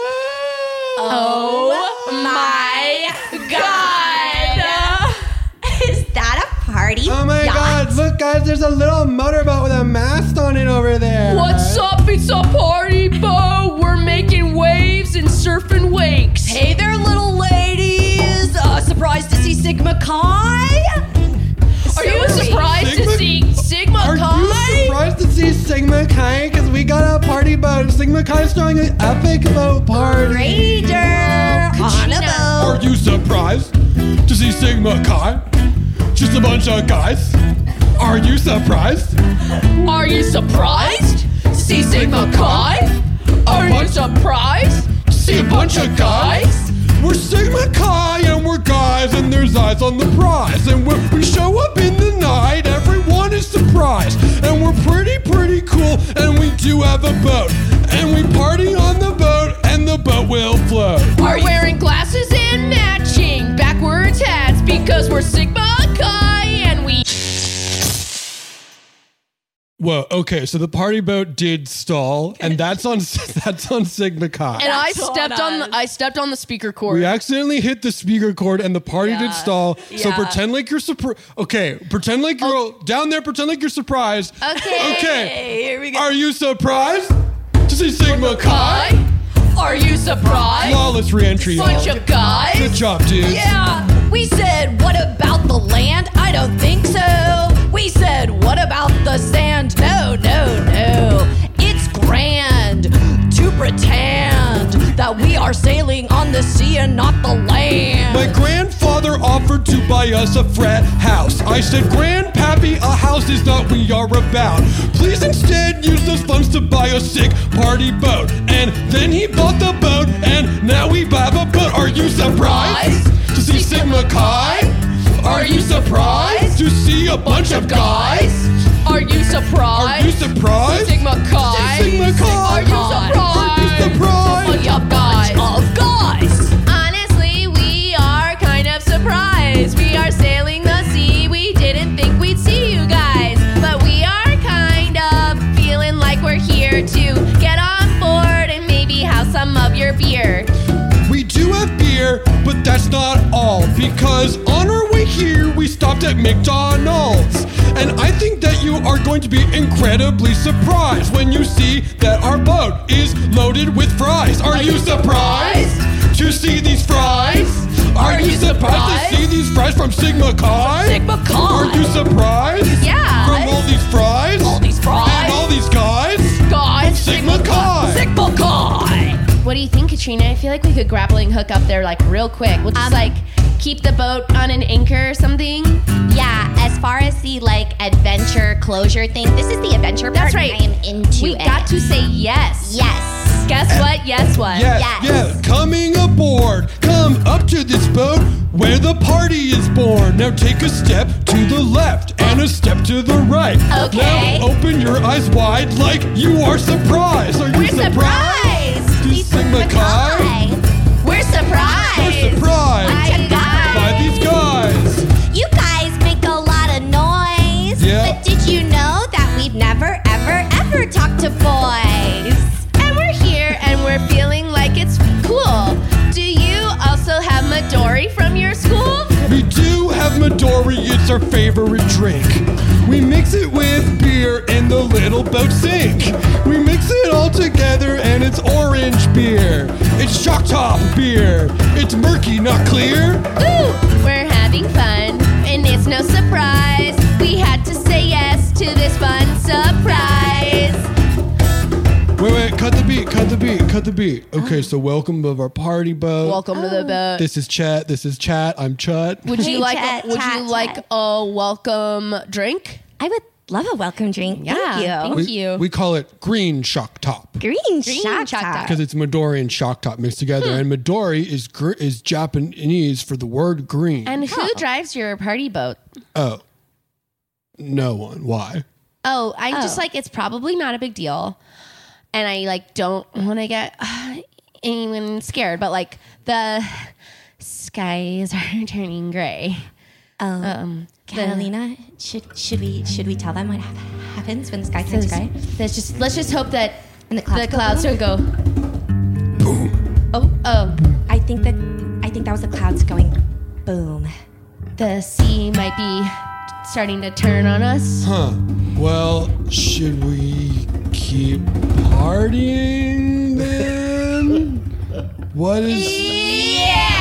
[SPEAKER 10] Oh my God! Is that a party?
[SPEAKER 7] Oh my
[SPEAKER 10] yacht?
[SPEAKER 7] God! Look, guys, there's a little motorboat with a mast on it over there.
[SPEAKER 6] What's up? It's a party boat. We're making waves and surfing wakes.
[SPEAKER 11] Hey there, little ladies. Uh, surprised to see Sigma Chi?
[SPEAKER 6] Are you surprised
[SPEAKER 7] Sigma-
[SPEAKER 6] to see Sigma
[SPEAKER 7] Are you
[SPEAKER 6] Chi?
[SPEAKER 7] surprised to see Sigma Chi? Because we got a party boat. Sigma Chi's throwing an epic boat party.
[SPEAKER 11] Raider on a boat.
[SPEAKER 7] Are you surprised to see Sigma Chi? Just a bunch of guys. Are you surprised?
[SPEAKER 6] Are you surprised to see Sigma Chi? Are you surprised to see a bunch of guys?
[SPEAKER 7] We're Sigma Chi and we're guys and there's eyes on the prize. And when we show up in the night, everyone is surprised. And we're pretty, pretty cool and we do have a boat. And we party on the boat and the boat will float.
[SPEAKER 6] We're wearing glasses and matching backwards hats because we're Sigma Chi and we...
[SPEAKER 7] Whoa, okay, so the party boat did stall, and that's on that's on Sigma Chi.
[SPEAKER 6] And I stepped on the I stepped on the speaker cord.
[SPEAKER 7] We accidentally hit the speaker cord and the party
[SPEAKER 6] Yeah.
[SPEAKER 7] did stall. So
[SPEAKER 6] Yeah.
[SPEAKER 7] pretend like you're surprised. Okay, pretend like you're
[SPEAKER 6] Oh.
[SPEAKER 7] down there, pretend like you're surprised.
[SPEAKER 6] Okay.
[SPEAKER 7] Okay.
[SPEAKER 11] Here we go.
[SPEAKER 7] Are you surprised to see Sigma Chi?
[SPEAKER 6] Chi? Are you surprised?
[SPEAKER 7] Flawless re-entry.
[SPEAKER 6] Bunch
[SPEAKER 7] y'all.
[SPEAKER 6] of guys.
[SPEAKER 7] Good job, dude.
[SPEAKER 11] Yeah, we said, what about the land? I don't think so. We said, what about the sand? No, no, no. It's grand to pretend sailing on the sea and not the land.
[SPEAKER 7] My grandfather offered to buy us a frat house. I said, Grandpappy, a house is not what we are about. Please instead use those funds to buy a sick party boat. And then he bought the boat, and now we have a boat. Are you surprised to see Sigma Chi? Are you surprised to see a bunch of guys?
[SPEAKER 11] Are you surprised?
[SPEAKER 7] Are you surprised?
[SPEAKER 11] Sigma Chi.
[SPEAKER 7] Sigma Chi.
[SPEAKER 11] Are you surprised?
[SPEAKER 7] Are you surprised?
[SPEAKER 11] A bunch of guys.
[SPEAKER 6] Honestly, we are kind of surprised. We are sailing the sea. We didn't think we'd see you guys. But we are kind of feeling like we're here to get on board and maybe have some of your beer.
[SPEAKER 7] We do have beer, but that's not all. Because on our way here, we stopped at McDonald's. And I think that you are going to be incredibly surprised when you see that our boat is loaded with fries. Are, are you surprised, surprised to see these fries? Are, are you surprised, surprised to see these fries from Sigma Chi?
[SPEAKER 11] Sigma Chi.
[SPEAKER 7] Are you surprised?
[SPEAKER 6] Yeah.
[SPEAKER 7] From all these fries?
[SPEAKER 11] All these fries.
[SPEAKER 7] And all these guys?
[SPEAKER 11] Guys.
[SPEAKER 7] From Sigma Chi.
[SPEAKER 11] Sigma Chi.
[SPEAKER 6] What do you think, Katrina? I feel like we could grappling hook up there like real quick. We'll just um, like keep the boat on an anchor or something.
[SPEAKER 10] Yeah, as far as the like adventure closure thing, this is the adventure part.
[SPEAKER 6] That's right.
[SPEAKER 10] I am into
[SPEAKER 6] we
[SPEAKER 10] it.
[SPEAKER 6] We got to say yes.
[SPEAKER 10] Yes.
[SPEAKER 6] Guess
[SPEAKER 7] and
[SPEAKER 6] what? Yes what?
[SPEAKER 7] Yeah,
[SPEAKER 10] yes.
[SPEAKER 7] yeah. Coming aboard. Come up to this boat where the party is born. Now take a step to the left and a step to the right.
[SPEAKER 6] Okay.
[SPEAKER 7] Now open your eyes wide like you are surprised. Are you
[SPEAKER 6] We're
[SPEAKER 7] surprised?
[SPEAKER 6] surprised.
[SPEAKER 7] To Sigma Chi?
[SPEAKER 6] We're surprised.
[SPEAKER 7] We're surprised by these guys.
[SPEAKER 10] You guys make a lot of noise.
[SPEAKER 7] Yeah.
[SPEAKER 10] But did you know that we've never, ever, ever talked to boys?
[SPEAKER 6] And we're here and we're feeling like it's cool. Do you also have Midori from your school?
[SPEAKER 7] We do have Midori, it's our favorite drink. We mix it with beer in the little boat sink. We mix it all together and it's orange beer. It's Shock Top beer. It's murky, not clear.
[SPEAKER 6] Ooh, we're having fun and it's no surprise. We had to say yes to this fun surprise.
[SPEAKER 7] Wait, wait, cut the beat, cut the beat, cut the beat. Okay, so welcome of our party boat.
[SPEAKER 6] Welcome oh. to the boat.
[SPEAKER 7] This is Chet, this is Chat, I'm Chut.
[SPEAKER 6] Would you
[SPEAKER 10] Hey,
[SPEAKER 6] like
[SPEAKER 10] Chat,
[SPEAKER 6] a, would
[SPEAKER 10] Chat,
[SPEAKER 6] you like
[SPEAKER 10] Chat.
[SPEAKER 6] a welcome drink?
[SPEAKER 10] I would love a welcome drink.
[SPEAKER 6] Yeah,
[SPEAKER 10] Thank you.
[SPEAKER 6] thank
[SPEAKER 7] we,
[SPEAKER 6] you.
[SPEAKER 7] we call it green Shock Top.
[SPEAKER 10] Green,
[SPEAKER 6] Green
[SPEAKER 10] Shock
[SPEAKER 6] Shock
[SPEAKER 10] Top.
[SPEAKER 6] Top.
[SPEAKER 7] Because it's Midori and Shock Top mixed together. And Midori is gr- is Japanese for the word green.
[SPEAKER 6] And who drives your party boat?
[SPEAKER 7] Oh, no one. Why?
[SPEAKER 6] Oh, I'm
[SPEAKER 10] Oh.
[SPEAKER 6] just like, it's probably not a big deal. And I like don't want to get uh, anyone scared, but like the skies are turning gray.
[SPEAKER 10] Um,
[SPEAKER 6] Um,
[SPEAKER 10] Catalina, should should we should we tell them what hap- happens when the sky turns gray?
[SPEAKER 6] Let's just let's just hope that
[SPEAKER 10] And the clouds,
[SPEAKER 6] the clouds
[SPEAKER 10] go
[SPEAKER 6] don't go.
[SPEAKER 7] Boom.
[SPEAKER 6] Oh, oh,
[SPEAKER 10] I think that I think that was the clouds going boom.
[SPEAKER 6] the sea might be starting to turn on us.
[SPEAKER 7] Huh. Well, should we keep partying then? What is...
[SPEAKER 6] Yeah.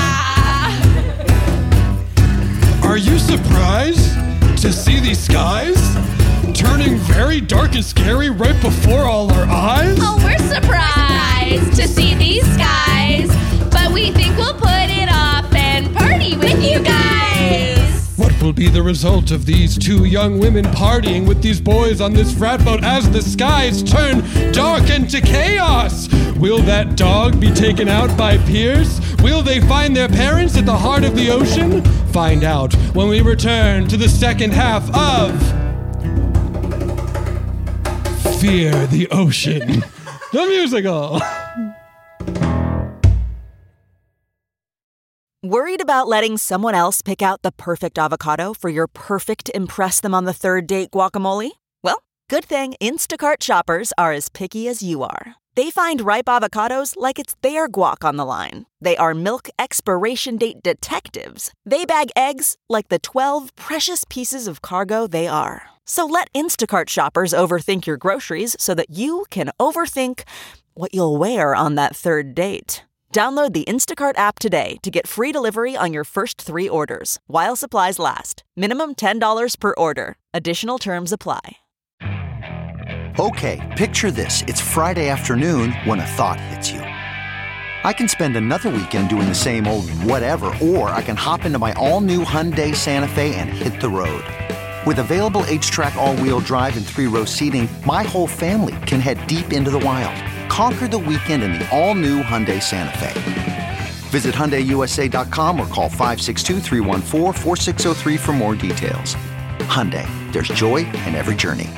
[SPEAKER 7] Are you surprised to see these skies turning very dark and scary right before all our eyes?
[SPEAKER 6] Oh, we're surprised to see these skies, but we think we'll put it off and party with you guys.
[SPEAKER 7] What will be the result of these two young women partying with these boys on this frat boat as the skies turn dark into chaos? Will that dog be taken out by Pierce? Will they find their parents at the heart of the ocean? Find out when we return to the second half of Fear the Ocean, the musical.
[SPEAKER 3] Worried about letting someone else pick out the perfect avocado for your perfect impress them on the third date guacamole? Well, good thing Instacart shoppers are as picky as you are. They find ripe avocados like it's their guac on the line. They are milk expiration date detectives. They bag eggs like the twelve precious pieces of cargo they are. So let Instacart shoppers overthink your groceries so that you can overthink what you'll wear on that third date. Download the Instacart app today to get free delivery on your first three orders, while supplies last. Minimum ten dollars per order. Additional terms apply.
[SPEAKER 12] Okay, picture this. It's Friday afternoon when a thought hits you. I can spend another weekend doing the same old whatever, or I can hop into my all-new Hyundai Santa Fe and hit the road. With available H-Track all-wheel drive and three-row seating, my whole family can head deep into the wild. Conquer the weekend in the all-new Hyundai Santa Fe. Visit Hyundai U S A dot com or call five six two, three one four, four six zero three for more details. Hyundai, there's joy in every journey.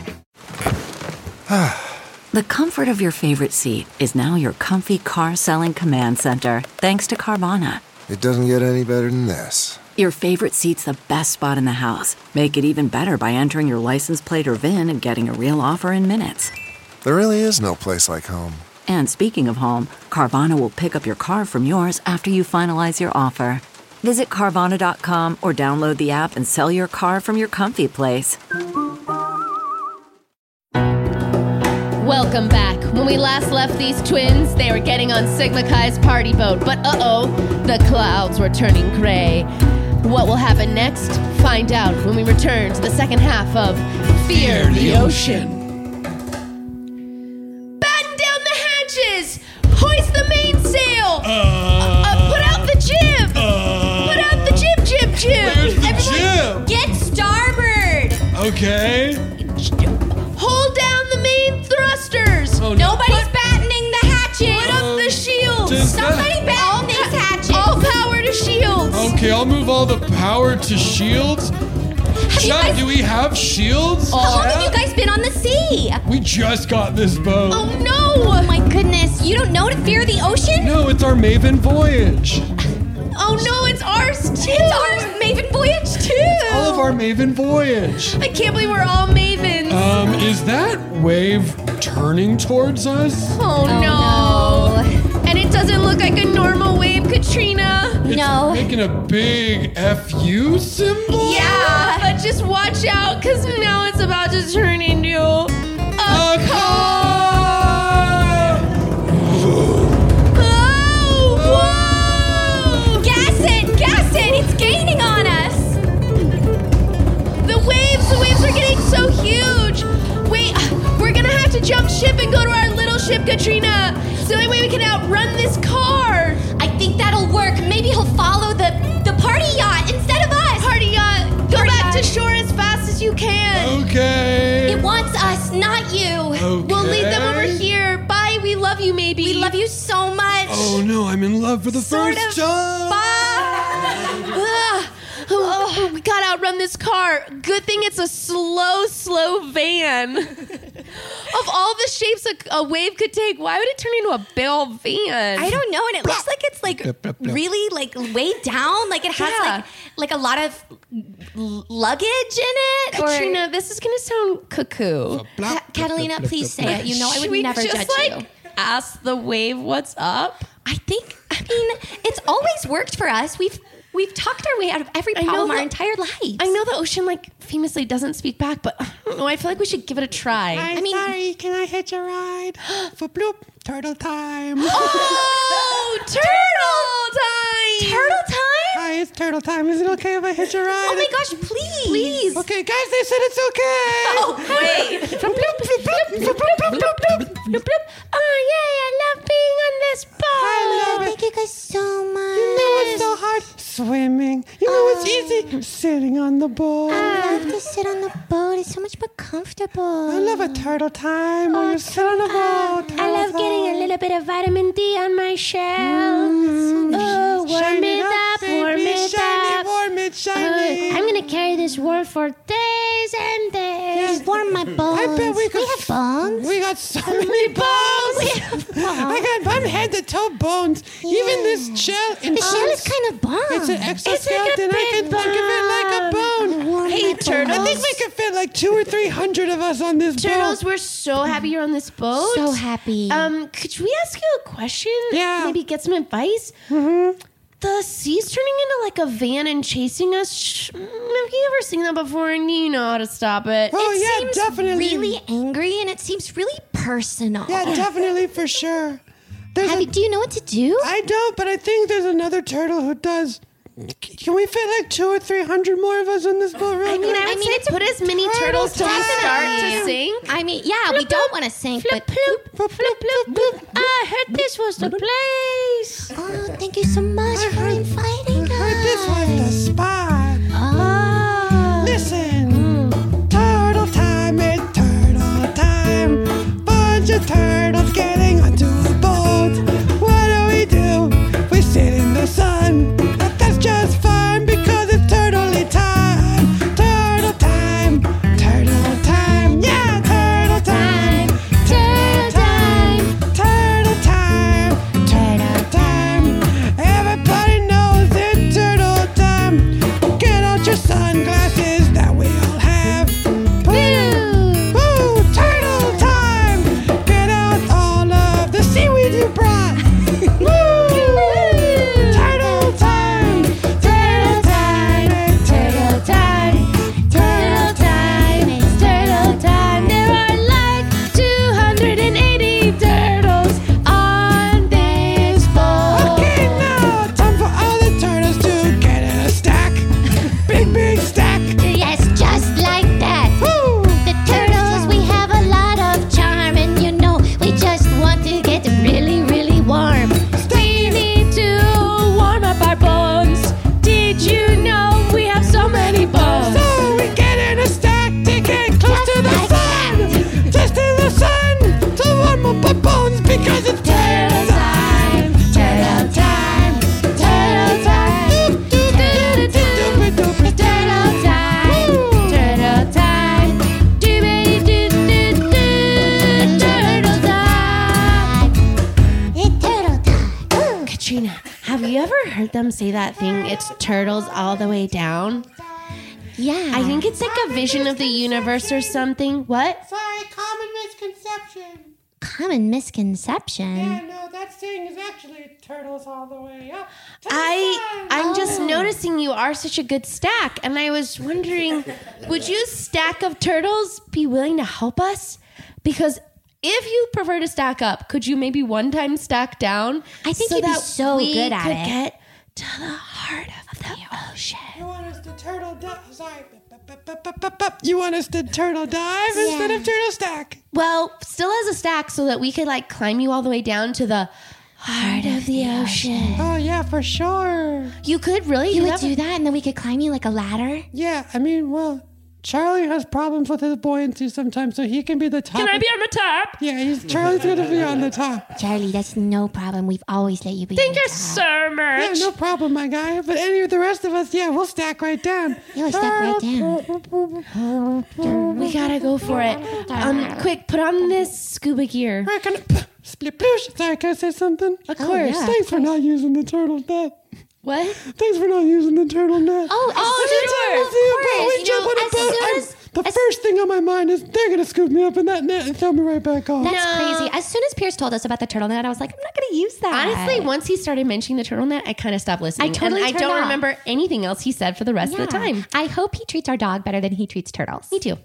[SPEAKER 1] The comfort of your favorite seat is now your comfy car selling command center, thanks to Carvana.
[SPEAKER 2] It doesn't get any better than this.
[SPEAKER 1] Your favorite seat's the best spot in the house. Make it even better by entering your license plate or V I N and getting a real offer in minutes.
[SPEAKER 2] There really is no place like home.
[SPEAKER 1] And speaking of home, Carvana will pick up your car from yours after you finalize your offer. Visit Carvana dot com or download the app and sell your car from your comfy place.
[SPEAKER 9] Welcome back. When we last left these twins, they were getting on Sigma Chi's party boat, but uh-oh, the clouds were turning gray. What will happen next? Find out when we return to the second half of Fear the Ocean. Batten down the hatches! Hoist the mainsail! Uh, uh, put out the jib!
[SPEAKER 7] Uh,
[SPEAKER 9] put out the jib, jib, jib!
[SPEAKER 7] Where's the
[SPEAKER 9] Everyone,
[SPEAKER 7] jib?
[SPEAKER 9] get starboard!
[SPEAKER 7] Okay.
[SPEAKER 9] Hold down the main thrusters!
[SPEAKER 7] Oh, no.
[SPEAKER 9] Nobody's battening the hatches! Put up the shields!
[SPEAKER 7] Just
[SPEAKER 9] Somebody
[SPEAKER 7] that-
[SPEAKER 9] batten these hatches! All power to shields!
[SPEAKER 7] Okay, I'll move all the power to shields. Chuck,
[SPEAKER 10] guys-
[SPEAKER 7] do we have shields?
[SPEAKER 10] How long have you guys been on the sea?
[SPEAKER 7] We just got this boat.
[SPEAKER 9] Oh no!
[SPEAKER 10] Oh my goodness, you don't know to fear the ocean?
[SPEAKER 7] No, it's our Maven voyage.
[SPEAKER 9] Oh no, it's ours too!
[SPEAKER 10] It's our Maven voyage too!
[SPEAKER 7] All of our Maven voyage.
[SPEAKER 9] I can't believe we're all mavens!
[SPEAKER 7] Um, is that wave turning towards us?
[SPEAKER 9] Oh, no. And it doesn't look like a normal wave, Katrina!
[SPEAKER 7] It's
[SPEAKER 10] No.
[SPEAKER 7] making a big F U symbol?
[SPEAKER 9] Yeah! But just watch out, because now it's about to turn into a,
[SPEAKER 7] A car!
[SPEAKER 9] Oh! Whoa!
[SPEAKER 10] Gas it! Gas it! It's gaining on us!
[SPEAKER 9] The waves! The waves are getting so huge! Wait, we're gonna have to jump ship and go to our little ship, Katrina! So that way we can outrun this car!
[SPEAKER 10] I think that'll work. Maybe he'll follow the, the party yacht instead of us!
[SPEAKER 9] Party yacht! Go
[SPEAKER 10] Party
[SPEAKER 9] back to
[SPEAKER 10] yacht.
[SPEAKER 9] shore as fast as you can!
[SPEAKER 7] Okay.
[SPEAKER 10] It wants us, not you!
[SPEAKER 7] Okay.
[SPEAKER 9] We'll leave them over here. Bye, we love you, maybe.
[SPEAKER 10] We love you so much!
[SPEAKER 7] Oh no, I'm in love for the
[SPEAKER 10] Sort
[SPEAKER 7] first
[SPEAKER 10] of.
[SPEAKER 7] time.
[SPEAKER 9] Ugh. Oh, we gotta outrun this car. Good thing it's a slow, slow van. Of all the shapes a, a wave could take, why would it turn into a bell van?
[SPEAKER 10] I don't know, and it looks like it's like really like way down. Like it has
[SPEAKER 9] Yeah.
[SPEAKER 10] like like a lot of l- luggage in it. or-
[SPEAKER 9] Katrina, this is gonna sound cuckoo.
[SPEAKER 10] Ca- Catalina, please say it. You know I would
[SPEAKER 9] Should we
[SPEAKER 10] never
[SPEAKER 9] just
[SPEAKER 10] judge
[SPEAKER 9] like
[SPEAKER 10] you.
[SPEAKER 9] ask the wave what's up?
[SPEAKER 10] I think. I mean, it's always worked for us. We've we've talked our way out of every
[SPEAKER 9] I know
[SPEAKER 10] problem our
[SPEAKER 9] that-
[SPEAKER 10] entire lives.
[SPEAKER 9] I know the ocean like famously doesn't speak back, but I don't know. I feel like we should give it a try.
[SPEAKER 10] I mean,
[SPEAKER 7] Sorry, can I hitch a ride? For bloop, turtle time.
[SPEAKER 9] Oh, turtle time!
[SPEAKER 10] turtle time.
[SPEAKER 7] Hi, it's turtle time. Is it okay if I hitch a ride?
[SPEAKER 10] Oh my gosh, please,
[SPEAKER 9] Please.
[SPEAKER 7] Okay, guys, they said it's okay.
[SPEAKER 9] Oh, wait.
[SPEAKER 7] Bloop, bloop, bloop, bloop, bloop, bloop, bloop, bloop.
[SPEAKER 9] Bloop, bloop. Oh, yay, I love being on this boat.
[SPEAKER 7] I love it.
[SPEAKER 10] Thank you guys so much.
[SPEAKER 7] You know it's so hard swimming. You know it's easy sitting on the boat.
[SPEAKER 10] I love to sit on the boat. It's so much more comfortable.
[SPEAKER 7] I love a turtle time where you sit on the boat.
[SPEAKER 9] I love getting a little bit of vitamin D on my shell. Oh, warm
[SPEAKER 7] Shine
[SPEAKER 9] it up,
[SPEAKER 7] baby,
[SPEAKER 9] warm it
[SPEAKER 7] shine
[SPEAKER 9] up.
[SPEAKER 7] it, warm it, shiny.
[SPEAKER 9] Uh, I'm gonna carry this warm for days and days.
[SPEAKER 10] Just warm my bones.
[SPEAKER 7] I bet we could.
[SPEAKER 10] have bones.
[SPEAKER 7] We got so many bones. I got from head to toe bones. Even this shell.
[SPEAKER 10] The shell is kind of bomb.
[SPEAKER 7] It's an exoskeleton. I can think of it like a bone.
[SPEAKER 9] Hey, turtles.
[SPEAKER 7] I think we could fit like two or three hundred of us on this
[SPEAKER 9] Turtles,
[SPEAKER 7] boat.
[SPEAKER 9] we're so happy you're on this boat.
[SPEAKER 10] So happy.
[SPEAKER 9] Um, could we ask you a question?
[SPEAKER 7] Yeah.
[SPEAKER 9] Maybe get some advice? Mm-hmm. The sea's turning into like a van and chasing us. Sh- Have you ever seen that before? And you know how to stop it.
[SPEAKER 7] Oh,
[SPEAKER 10] it
[SPEAKER 7] yeah,
[SPEAKER 10] seems
[SPEAKER 7] definitely.
[SPEAKER 10] really angry, and it seems really personal.
[SPEAKER 7] Yeah, definitely for sure. There's
[SPEAKER 10] Have
[SPEAKER 7] a-
[SPEAKER 10] you, do you know what to do?
[SPEAKER 7] I don't, but I think there's another turtle who does. Can we fit like two or three hundred more of us on this boat? Real
[SPEAKER 9] I mean,
[SPEAKER 7] quick?
[SPEAKER 9] I would
[SPEAKER 10] I mean,
[SPEAKER 9] say
[SPEAKER 10] it's a
[SPEAKER 9] put as many
[SPEAKER 7] turtle
[SPEAKER 9] turtles till we
[SPEAKER 7] time.
[SPEAKER 9] start to sink.
[SPEAKER 10] I mean, yeah, we don't want to sink,
[SPEAKER 9] Flip,
[SPEAKER 10] but
[SPEAKER 9] flip, flip, flip, flip. I heard this was the place.
[SPEAKER 13] nice.
[SPEAKER 10] Oh, thank you so much for inviting us.
[SPEAKER 7] This was the spot.
[SPEAKER 10] Oh.
[SPEAKER 7] Listen, turtle time is turtle time. Bunch of turtles getting onto a boat. What do we do? We sit in the sun. But that's just fine because it's turtle-y time. Turtle time, turtle time, yeah, turtle time. Turtle time, turtle time, turtle time. Everybody knows it's turtle time. Get out your sunglasses that we all have. Woo! Woo! Turtle time! Get out all of the seaweed you brought. Woo! Turtle time! Turtle time! Turtle time! Turtle time! It's turtle time!
[SPEAKER 6] There are like two hundred eighty turtles on this boat.
[SPEAKER 7] Okay, now time for all the turtles to get in a stack. Big, big stack.
[SPEAKER 10] Yes, just like that.
[SPEAKER 7] Woo!
[SPEAKER 10] The turtles, we have a lot of charm, and you know, we just want to get really, really warm.
[SPEAKER 6] We need to warm up our bones. Did you know we have so many bones?
[SPEAKER 7] So we get in a stack to get close to the
[SPEAKER 10] like
[SPEAKER 7] sun. Just in the sun to warm up our bones because it's turtle time.
[SPEAKER 6] Turtle time, turtle time, turtle time, turtle time, do-ba-doo-doo-doo, turtle time.
[SPEAKER 10] It's turtle time.
[SPEAKER 13] Katrina, have you ever heard them say that thing? It's turtles all the way down.
[SPEAKER 10] Yeah.
[SPEAKER 13] I think it's like a vision of the universe or something. What?
[SPEAKER 7] Sorry, common misconception.
[SPEAKER 10] Common misconception.
[SPEAKER 7] no, that saying is actually turtles all the way up.
[SPEAKER 13] I I'm just noticing you are such a good stack, and I was wondering, would you stack of turtles be willing to help us? Because if you prefer to stack up, could you maybe one time stack down?
[SPEAKER 10] I think you'd be
[SPEAKER 13] that
[SPEAKER 10] so
[SPEAKER 13] we
[SPEAKER 10] good at
[SPEAKER 13] could
[SPEAKER 10] it.
[SPEAKER 13] get to the heart of the ocean.
[SPEAKER 7] You want us to turtle dive? Sorry. You want us to turtle dive instead of turtle stack?
[SPEAKER 13] Well, still as a stack, so that we could like climb you all the way down to the heart of the ocean.
[SPEAKER 7] Oh yeah, for sure.
[SPEAKER 13] You could really
[SPEAKER 10] You
[SPEAKER 13] do
[SPEAKER 10] would
[SPEAKER 13] that?
[SPEAKER 10] do that, and then we could climb you like a ladder.
[SPEAKER 7] Yeah, I mean, well, Charlie has problems with his buoyancy sometimes, so he can be the top.
[SPEAKER 6] Can I be on the top?
[SPEAKER 7] Yeah, he's Charlie's gonna be on the top.
[SPEAKER 10] Charlie, that's no problem. We've always let you be.
[SPEAKER 6] Thank
[SPEAKER 10] on
[SPEAKER 6] you
[SPEAKER 10] top.
[SPEAKER 6] so much.
[SPEAKER 7] Yeah, no problem, my guy. But any of the rest of us, yeah, we'll stack right down.
[SPEAKER 10] You will stack right down.
[SPEAKER 13] We gotta go for it. Um, quick, put on this scuba gear.
[SPEAKER 7] All right, can I, split bloosh. Sorry, can I say something?
[SPEAKER 13] Of course.
[SPEAKER 10] yeah.
[SPEAKER 7] Thanks for not using the turtle net.
[SPEAKER 13] What?
[SPEAKER 7] Thanks for not using the turtle net.
[SPEAKER 10] Oh,
[SPEAKER 13] Oh,
[SPEAKER 10] sure.
[SPEAKER 13] sure.
[SPEAKER 10] Of course.
[SPEAKER 7] We
[SPEAKER 10] You
[SPEAKER 7] jump
[SPEAKER 10] know,
[SPEAKER 7] on a
[SPEAKER 10] as
[SPEAKER 7] boat.
[SPEAKER 10] soon
[SPEAKER 7] I'm-
[SPEAKER 10] as-
[SPEAKER 7] the
[SPEAKER 10] as-
[SPEAKER 7] first thing on my mind is they're gonna scoop me up in that net and throw me right back off.
[SPEAKER 10] That's
[SPEAKER 13] No.
[SPEAKER 10] crazy. As soon as Pierce told us about the turtle net, I was like, I'm not going to use that.
[SPEAKER 13] Honestly, once he started mentioning the turtle net, I kind of stopped listening.
[SPEAKER 10] I totally
[SPEAKER 13] and I
[SPEAKER 10] turned
[SPEAKER 13] don't
[SPEAKER 10] off.
[SPEAKER 13] remember anything else he said for the rest
[SPEAKER 10] Yeah.
[SPEAKER 13] of the time.
[SPEAKER 10] I hope he treats our dog better than he treats turtles.
[SPEAKER 13] Me too.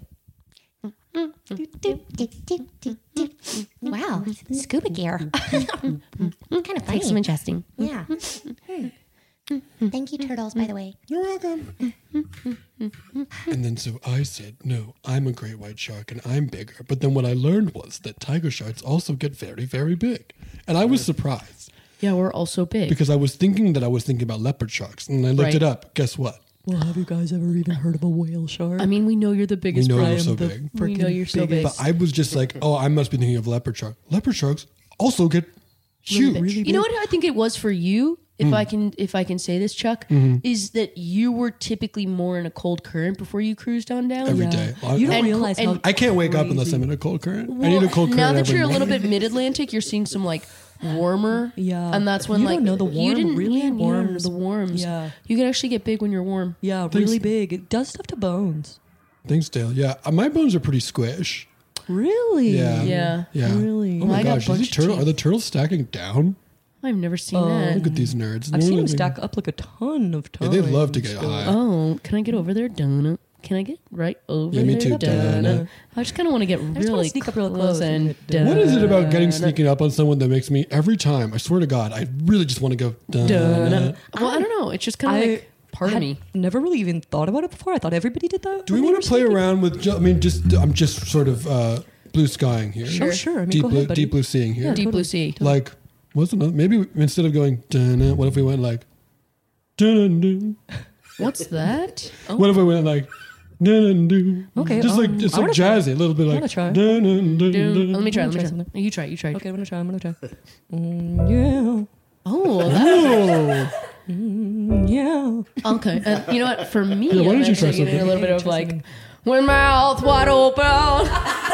[SPEAKER 10] Wow, scuba gear. kind of funny.
[SPEAKER 13] Takes some adjusting.
[SPEAKER 10] Yeah. Thank you, turtles, by the way.
[SPEAKER 7] You're welcome. And then so I said, no, I'm a great white shark and I'm bigger. But then what I learned was that tiger sharks also get very, very big. And I was surprised
[SPEAKER 14] Yeah, we're also big.
[SPEAKER 7] because I was thinking that I was thinking about leopard sharks. And I looked
[SPEAKER 14] Right.
[SPEAKER 7] it up. Guess what?
[SPEAKER 14] Well, have you guys ever even heard of a whale shark?
[SPEAKER 13] I mean, we know you're the biggest.
[SPEAKER 7] We know
[SPEAKER 14] I
[SPEAKER 7] you're
[SPEAKER 14] am
[SPEAKER 7] so
[SPEAKER 14] the
[SPEAKER 7] big.
[SPEAKER 14] We know you're so big.
[SPEAKER 7] But I was just like, oh, I must be thinking of leopard shark. Leopard sharks also get huge.
[SPEAKER 14] Really
[SPEAKER 13] You know what I think it was for you? If I can, if I can say this, Chuck, is that you were typically more in a cold current before you cruised on down.
[SPEAKER 7] Every
[SPEAKER 14] Yeah.
[SPEAKER 7] day.
[SPEAKER 14] You don't
[SPEAKER 13] And-
[SPEAKER 14] realize
[SPEAKER 13] and-
[SPEAKER 14] how
[SPEAKER 7] I can't wake up
[SPEAKER 14] crazy-
[SPEAKER 7] unless I'm in a cold current. I
[SPEAKER 13] Well,
[SPEAKER 7] need a cold current
[SPEAKER 13] now that
[SPEAKER 7] every
[SPEAKER 13] you're a little
[SPEAKER 7] morning.
[SPEAKER 13] bit mid-Atlantic, you're seeing some like warmer.
[SPEAKER 14] Yeah.
[SPEAKER 13] and that's when
[SPEAKER 14] You
[SPEAKER 13] like
[SPEAKER 14] don't know the
[SPEAKER 13] you
[SPEAKER 14] warm
[SPEAKER 13] didn't
[SPEAKER 14] really
[SPEAKER 13] yeah,
[SPEAKER 14] warms.
[SPEAKER 13] the warms.
[SPEAKER 14] Yeah.
[SPEAKER 13] you can actually get big when you're warm.
[SPEAKER 14] Yeah, really big. It does stuff to bones.
[SPEAKER 7] Thanks, Dale. Yeah, uh, my bones are pretty squish.
[SPEAKER 14] Really?
[SPEAKER 7] Yeah.
[SPEAKER 13] Yeah.
[SPEAKER 7] Yeah.
[SPEAKER 14] Really?
[SPEAKER 7] Oh my
[SPEAKER 13] I got
[SPEAKER 7] gosh, is the
[SPEAKER 13] bunched
[SPEAKER 7] turtle,
[SPEAKER 13] teeth.
[SPEAKER 7] are the turtles stacking down?
[SPEAKER 13] I've never seen
[SPEAKER 14] Oh.
[SPEAKER 13] that.
[SPEAKER 7] Look at these nerds.
[SPEAKER 14] I've
[SPEAKER 7] They're
[SPEAKER 14] seen them
[SPEAKER 7] really-
[SPEAKER 14] stack up like a ton of
[SPEAKER 7] Yeah,
[SPEAKER 14] times.
[SPEAKER 7] they love to get high.
[SPEAKER 13] Oh, can I get over there, Donut? Can I get right over
[SPEAKER 7] Yeah, me
[SPEAKER 13] there,
[SPEAKER 7] too, Donut.
[SPEAKER 13] I just kind of want to get
[SPEAKER 14] just wanna
[SPEAKER 13] really
[SPEAKER 14] sneak up real
[SPEAKER 13] close
[SPEAKER 14] close
[SPEAKER 13] and
[SPEAKER 14] and
[SPEAKER 7] What is it about getting
[SPEAKER 13] Donut.
[SPEAKER 7] sneaking up on someone that makes me every time? I swear to God, I really just want to go. Dun,
[SPEAKER 13] Donut. Well, I don't know. It's just kind of
[SPEAKER 14] I
[SPEAKER 13] like part of
[SPEAKER 14] had
[SPEAKER 13] me.
[SPEAKER 14] never really even thought about it before. I thought everybody did that.
[SPEAKER 7] Do we
[SPEAKER 14] when they
[SPEAKER 7] want
[SPEAKER 14] were
[SPEAKER 7] to play
[SPEAKER 14] sneaking.
[SPEAKER 7] around with? Ju- I mean, just I'm just sort of uh, blue skying here.
[SPEAKER 14] Oh, sure. I mean,
[SPEAKER 7] deep
[SPEAKER 14] go
[SPEAKER 7] blue,
[SPEAKER 14] ahead, buddy.
[SPEAKER 7] deep blue seeing here.
[SPEAKER 13] Deep blue sea.
[SPEAKER 7] Like, What's another? Maybe we- instead of going, dun, what if we went like, dun, dun.
[SPEAKER 13] What's that?
[SPEAKER 7] What if we went like, dun, dun, dun.
[SPEAKER 14] Okay,
[SPEAKER 7] Just like
[SPEAKER 14] um,
[SPEAKER 7] it's
[SPEAKER 14] I
[SPEAKER 7] like
[SPEAKER 14] wanna
[SPEAKER 7] jazzy,
[SPEAKER 14] try.
[SPEAKER 7] a little bit
[SPEAKER 14] I
[SPEAKER 7] like.
[SPEAKER 14] wanna try.
[SPEAKER 7] Dun, dun, dun,
[SPEAKER 13] Dude,
[SPEAKER 7] dun.
[SPEAKER 13] let me try.
[SPEAKER 14] I'm
[SPEAKER 13] Let me
[SPEAKER 14] gonna
[SPEAKER 13] try.
[SPEAKER 14] try
[SPEAKER 13] You try. You try.
[SPEAKER 14] Okay, I'm gonna try. I'm gonna try. Mm, yeah.
[SPEAKER 13] Oh, that,
[SPEAKER 7] Oh.
[SPEAKER 14] Mm, yeah.
[SPEAKER 13] okay. Uh, you know what? For me,
[SPEAKER 7] Yeah, why
[SPEAKER 13] I'm
[SPEAKER 7] don't you try
[SPEAKER 13] actually getting
[SPEAKER 7] something?
[SPEAKER 13] a little bit of
[SPEAKER 14] Try
[SPEAKER 13] like,
[SPEAKER 14] something.
[SPEAKER 13] with mouth wide open.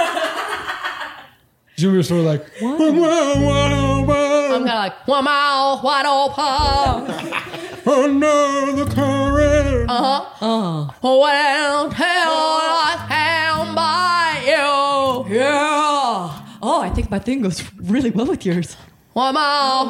[SPEAKER 7] You were sort of like,
[SPEAKER 14] Wow.
[SPEAKER 13] I'm kind of like, one mouth wide open.
[SPEAKER 7] under the current.
[SPEAKER 13] Uh huh. Oh. Well, hell, I stand by you.
[SPEAKER 14] Yeah. Oh, I think my thing goes really well with yours.
[SPEAKER 13] One mouth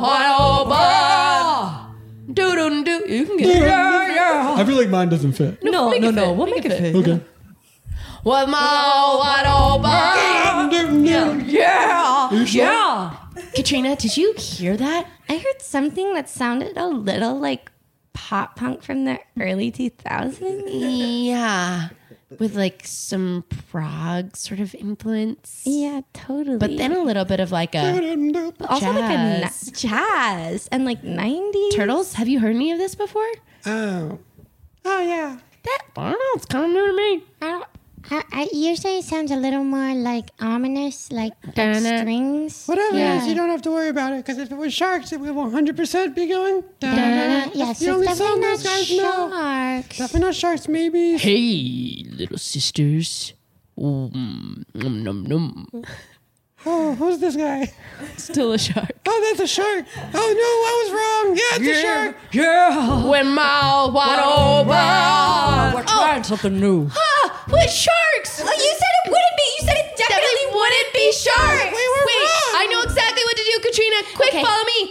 [SPEAKER 13] wide open. Do do do. You can get it. Yeah, yeah.
[SPEAKER 7] I feel like mine doesn't fit.
[SPEAKER 14] No,
[SPEAKER 13] make
[SPEAKER 14] no,
[SPEAKER 13] it
[SPEAKER 14] no.
[SPEAKER 13] fit.
[SPEAKER 14] We'll
[SPEAKER 13] Make
[SPEAKER 14] make
[SPEAKER 13] it
[SPEAKER 14] it fit.
[SPEAKER 7] Okay.
[SPEAKER 13] One mouth wide open. Yeah.
[SPEAKER 7] Are you sure?
[SPEAKER 13] Yeah. Katrina, did you hear that?
[SPEAKER 10] I heard something that sounded a little like pop punk from the early two thousands.
[SPEAKER 13] Yeah. With like some prog sort of influence.
[SPEAKER 10] Yeah, totally.
[SPEAKER 13] But then a little bit of like a
[SPEAKER 10] also like a na-
[SPEAKER 13] jazz.
[SPEAKER 10] jazz and like nineties.
[SPEAKER 13] Turtles, have you heard any of this before?
[SPEAKER 7] Oh. Oh, yeah.
[SPEAKER 13] That, I don't know, it's kind of new to me.
[SPEAKER 10] I don't. I, I usually it sounds a little more like ominous, like
[SPEAKER 13] Da-na.
[SPEAKER 10] strings.
[SPEAKER 7] Whatever
[SPEAKER 13] Yeah.
[SPEAKER 7] it is, you don't have to worry about it. Because if it was sharks, it would one hundred percent be going.
[SPEAKER 10] Da-na-na.
[SPEAKER 7] That's
[SPEAKER 10] Yes,
[SPEAKER 7] the
[SPEAKER 10] it's
[SPEAKER 7] only
[SPEAKER 10] definitely
[SPEAKER 7] song
[SPEAKER 10] not
[SPEAKER 7] those guys know.
[SPEAKER 10] sharks.
[SPEAKER 7] Definitely not sharks, maybe.
[SPEAKER 13] Hey, little sisters. Mm, num, num, num.
[SPEAKER 7] Oh, who's this guy?
[SPEAKER 13] Still a shark.
[SPEAKER 7] Oh, that's a shark. Oh, no, I was wrong. Yeah, it's a shark.
[SPEAKER 14] Yeah.
[SPEAKER 13] With mouth wide open.
[SPEAKER 14] We're trying something new.
[SPEAKER 13] Ah, with sharks.
[SPEAKER 10] Oh, you said it wouldn't be. You said it
[SPEAKER 13] Definitely wouldn't be sharks.
[SPEAKER 7] We were
[SPEAKER 13] Wait,
[SPEAKER 7] wrong.
[SPEAKER 13] I know exactly what to do, Katrina. Quick,
[SPEAKER 10] Okay.
[SPEAKER 13] follow me.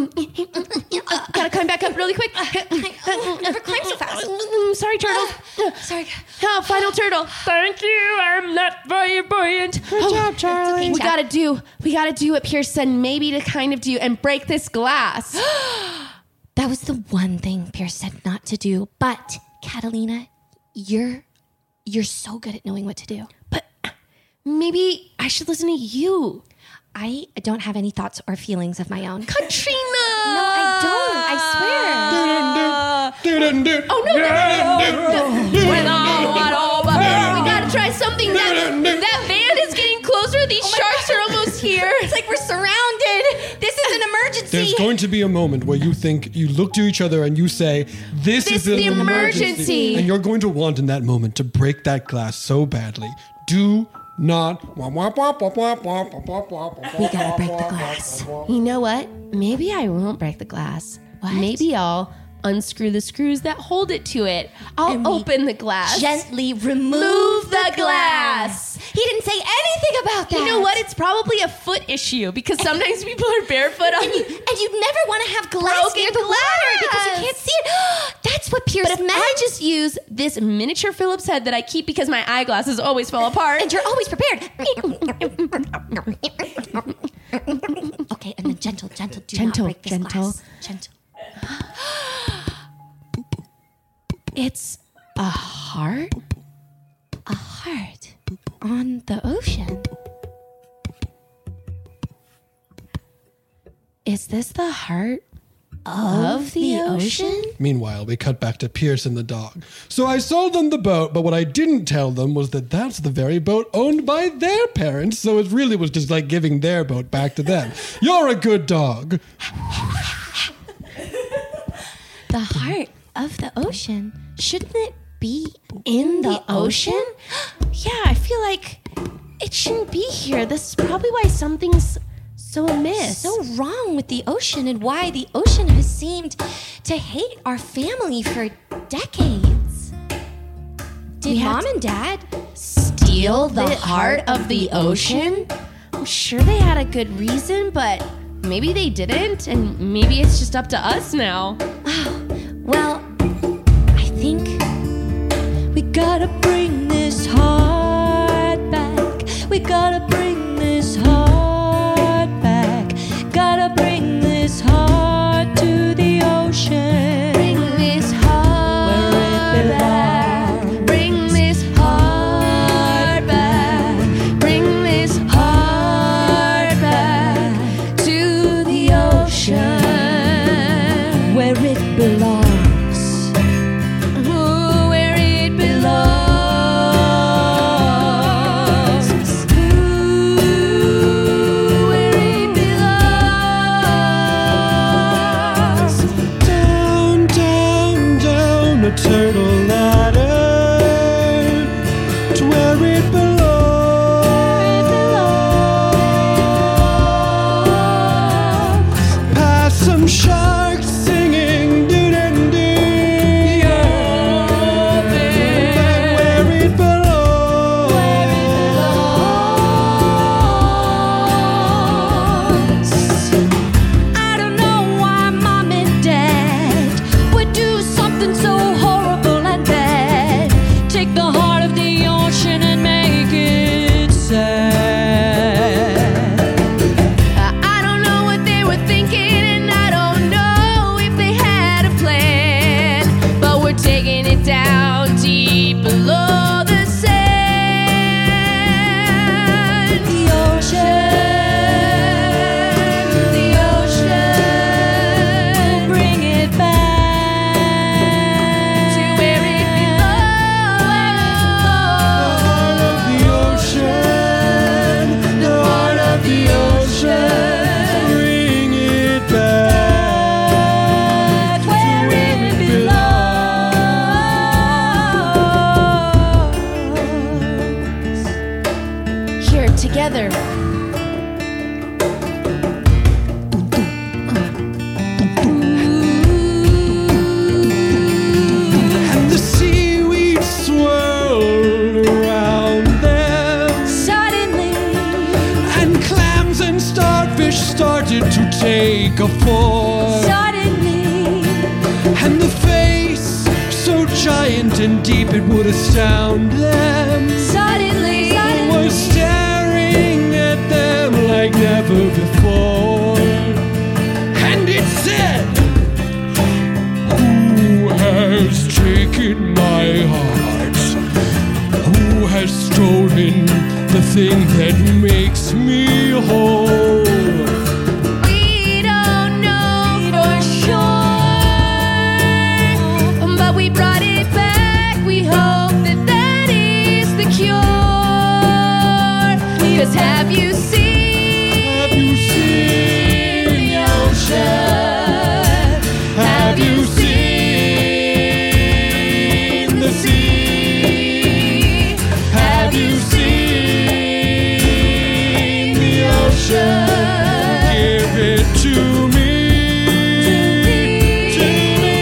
[SPEAKER 13] Uh, gotta climb back up really quick.
[SPEAKER 10] Never climb so fast.
[SPEAKER 13] Mm, Sorry, turtle.
[SPEAKER 10] Sorry.
[SPEAKER 13] Oh, final turtle. Thank you. I'm not very buoyant.
[SPEAKER 7] Good job, Charlie.
[SPEAKER 13] We gotta do. We gotta do what Pierce said. Maybe to kind of do and break this glass.
[SPEAKER 10] That was the one thing Pierce said not to do. But Catalina, you're you're so good at knowing what to do.
[SPEAKER 13] But maybe I should listen to you,
[SPEAKER 10] I don't have any thoughts or feelings of my own.
[SPEAKER 13] Katrina.
[SPEAKER 10] No, I don't. I swear.
[SPEAKER 13] Oh no! no, no, no, no. With all wide open. We gotta try something. That, that van is getting closer. These sharks are almost here.
[SPEAKER 10] It's like we're surrounded. This is an emergency.
[SPEAKER 7] There's going to be a moment where you think, you look to each other and you say, this,
[SPEAKER 13] This
[SPEAKER 7] is an
[SPEAKER 13] the
[SPEAKER 7] emergency.
[SPEAKER 13] emergency.
[SPEAKER 7] And you're going to want in that moment to break that glass so badly. Do not. We
[SPEAKER 10] We gotta break the glass.
[SPEAKER 13] You know what? Maybe I won't break the glass.
[SPEAKER 10] What?
[SPEAKER 13] Maybe I'll unscrew the screws that hold it to it. I'll
[SPEAKER 10] And we
[SPEAKER 13] open the glass.
[SPEAKER 10] Gently remove
[SPEAKER 13] Move
[SPEAKER 10] the
[SPEAKER 13] the glass.
[SPEAKER 10] glass. He didn't say anything about that.
[SPEAKER 13] You know what? It's probably a foot issue because sometimes people are barefoot on
[SPEAKER 10] And you, and you'd never want to have glass
[SPEAKER 13] Broken
[SPEAKER 10] near the ladder because you
[SPEAKER 13] glass.
[SPEAKER 10] can't see it. That's what Pierce
[SPEAKER 13] But if
[SPEAKER 10] meant.
[SPEAKER 13] I just use this miniature Phillips head that I keep because my eyeglasses always fall apart.
[SPEAKER 10] And you're always prepared. Okay, and then gentle, gentle, do
[SPEAKER 13] Gentle,
[SPEAKER 10] not break this
[SPEAKER 13] gentle.
[SPEAKER 10] glass. Gentle.
[SPEAKER 13] It's a heart
[SPEAKER 10] A heart on the ocean.
[SPEAKER 13] Is this the heart
[SPEAKER 10] Of the ocean?
[SPEAKER 7] Meanwhile, we cut back to Pierce and the dog. So I sold them the boat, but what I didn't tell them was that that's the very boat owned by their parents, so it really was just like giving their boat back to them. You're a good dog.
[SPEAKER 10] The heart of the ocean. Shouldn't it be in the ocean?
[SPEAKER 13] Yeah, I feel like it shouldn't be here. This is probably why something's so amiss.
[SPEAKER 10] So wrong with the ocean and why the ocean has seemed to hate our family for decades. Did
[SPEAKER 13] We had
[SPEAKER 10] mom
[SPEAKER 13] to-
[SPEAKER 10] and dad steal the heart of the ocean?
[SPEAKER 13] I'm sure they had a good reason, but maybe they didn't, and maybe it's just up to us now.
[SPEAKER 10] Well, I think
[SPEAKER 5] We gotta bring this heart back. We gotta bring this heart back. Gotta bring this heart to the ocean.
[SPEAKER 13] Bring this heart
[SPEAKER 5] Where it
[SPEAKER 13] back.
[SPEAKER 5] belongs.
[SPEAKER 13] Bring this heart back. Bring this heart back to the ocean.
[SPEAKER 7] turtle ladder to where it belongs. Past some sharks singing doo-doo-doo. Yeah, then where it belongs. Where it belongs.
[SPEAKER 5] I don't know why mom and dad would do something so horrible and bad. Take the heart of the ocean and make it sad.
[SPEAKER 6] I don't know what they were thinking, and I don't know if they had a plan. But we're taking it down deep below the sand.
[SPEAKER 5] The ocean, the ocean, bring it back
[SPEAKER 6] To where it belongs.
[SPEAKER 7] The heart of the ocean, bring it back to where it belongs.
[SPEAKER 13] Here, together.
[SPEAKER 7] And the seaweed swirled around them,
[SPEAKER 5] suddenly.
[SPEAKER 7] and clams and starfish started to take a form.
[SPEAKER 5] Suddenly,
[SPEAKER 7] And the face, so giant and deep it would astound them,
[SPEAKER 5] suddenly,
[SPEAKER 7] was staring at them like never before. And it said, "Who has taken my heart? Who has stolen the thing that makes me whole?"
[SPEAKER 6] We don't know for sure, but we brought it back. We hope that that is the cure. 'Cause have you seen,
[SPEAKER 7] Have you seen
[SPEAKER 6] the ocean?
[SPEAKER 7] Have you seen the sea? Have you seen the ocean? Give it to me. To me.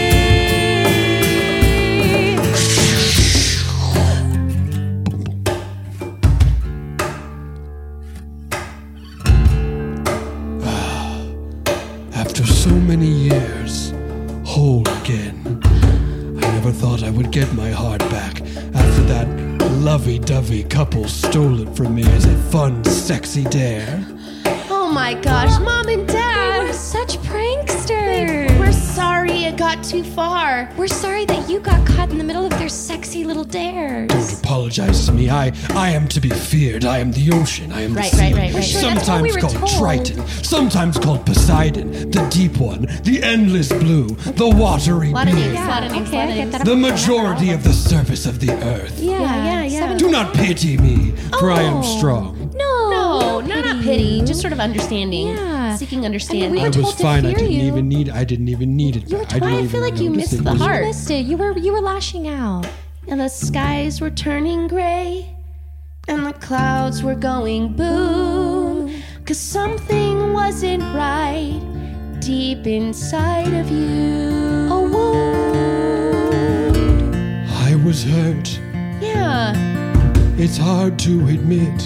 [SPEAKER 7] After so many years, whole again. I never thought I would get my heart back after that lovey-dovey couple stole it from me as a fun, sexy dare.
[SPEAKER 13] Oh my gosh, Mom and Dad.
[SPEAKER 5] we're such pranksters.
[SPEAKER 13] We're sorry it got too far.
[SPEAKER 5] We're sorry that you got caught in the middle of their sexy little dares.
[SPEAKER 7] Don't apologize to me. I, I am to be feared. I am the ocean. I am the
[SPEAKER 13] Right,
[SPEAKER 7] sea.
[SPEAKER 13] right, right, right.
[SPEAKER 5] Sure, that's what we
[SPEAKER 7] Sometimes
[SPEAKER 5] were
[SPEAKER 7] called
[SPEAKER 5] told.
[SPEAKER 7] Triton. Sometimes called Poseidon. The deep one. The endless blue. The watery
[SPEAKER 13] Lot of names,
[SPEAKER 7] being.
[SPEAKER 13] lot of names,
[SPEAKER 5] okay,
[SPEAKER 13] lot
[SPEAKER 5] I
[SPEAKER 13] of
[SPEAKER 5] get
[SPEAKER 13] names.
[SPEAKER 5] that.
[SPEAKER 7] The majority of the surface of the earth.
[SPEAKER 5] Yeah,
[SPEAKER 13] yeah, yeah.
[SPEAKER 5] Seven-
[SPEAKER 7] Do not pity me, for I am
[SPEAKER 5] Oh.
[SPEAKER 7] strong.
[SPEAKER 5] No,
[SPEAKER 13] No, no, not pity. Just sort of understanding.
[SPEAKER 5] Yeah.
[SPEAKER 13] Seeking understanding.
[SPEAKER 5] we
[SPEAKER 7] I
[SPEAKER 5] were
[SPEAKER 7] was
[SPEAKER 5] told to
[SPEAKER 7] fine. I
[SPEAKER 5] fear
[SPEAKER 7] didn't
[SPEAKER 5] you.
[SPEAKER 7] even need. I didn't even need it.
[SPEAKER 5] You were
[SPEAKER 7] I didn't
[SPEAKER 5] told- I
[SPEAKER 7] even
[SPEAKER 13] feel like you
[SPEAKER 7] notice
[SPEAKER 13] missed
[SPEAKER 7] it
[SPEAKER 13] the
[SPEAKER 7] was-
[SPEAKER 13] heart.
[SPEAKER 5] You missed it. You were you were lashing out.
[SPEAKER 13] And the skies were turning gray, and the clouds were going boom, 'cause something wasn't right deep inside of you. A wound.
[SPEAKER 7] I was hurt.
[SPEAKER 13] Yeah.
[SPEAKER 7] It's hard to admit,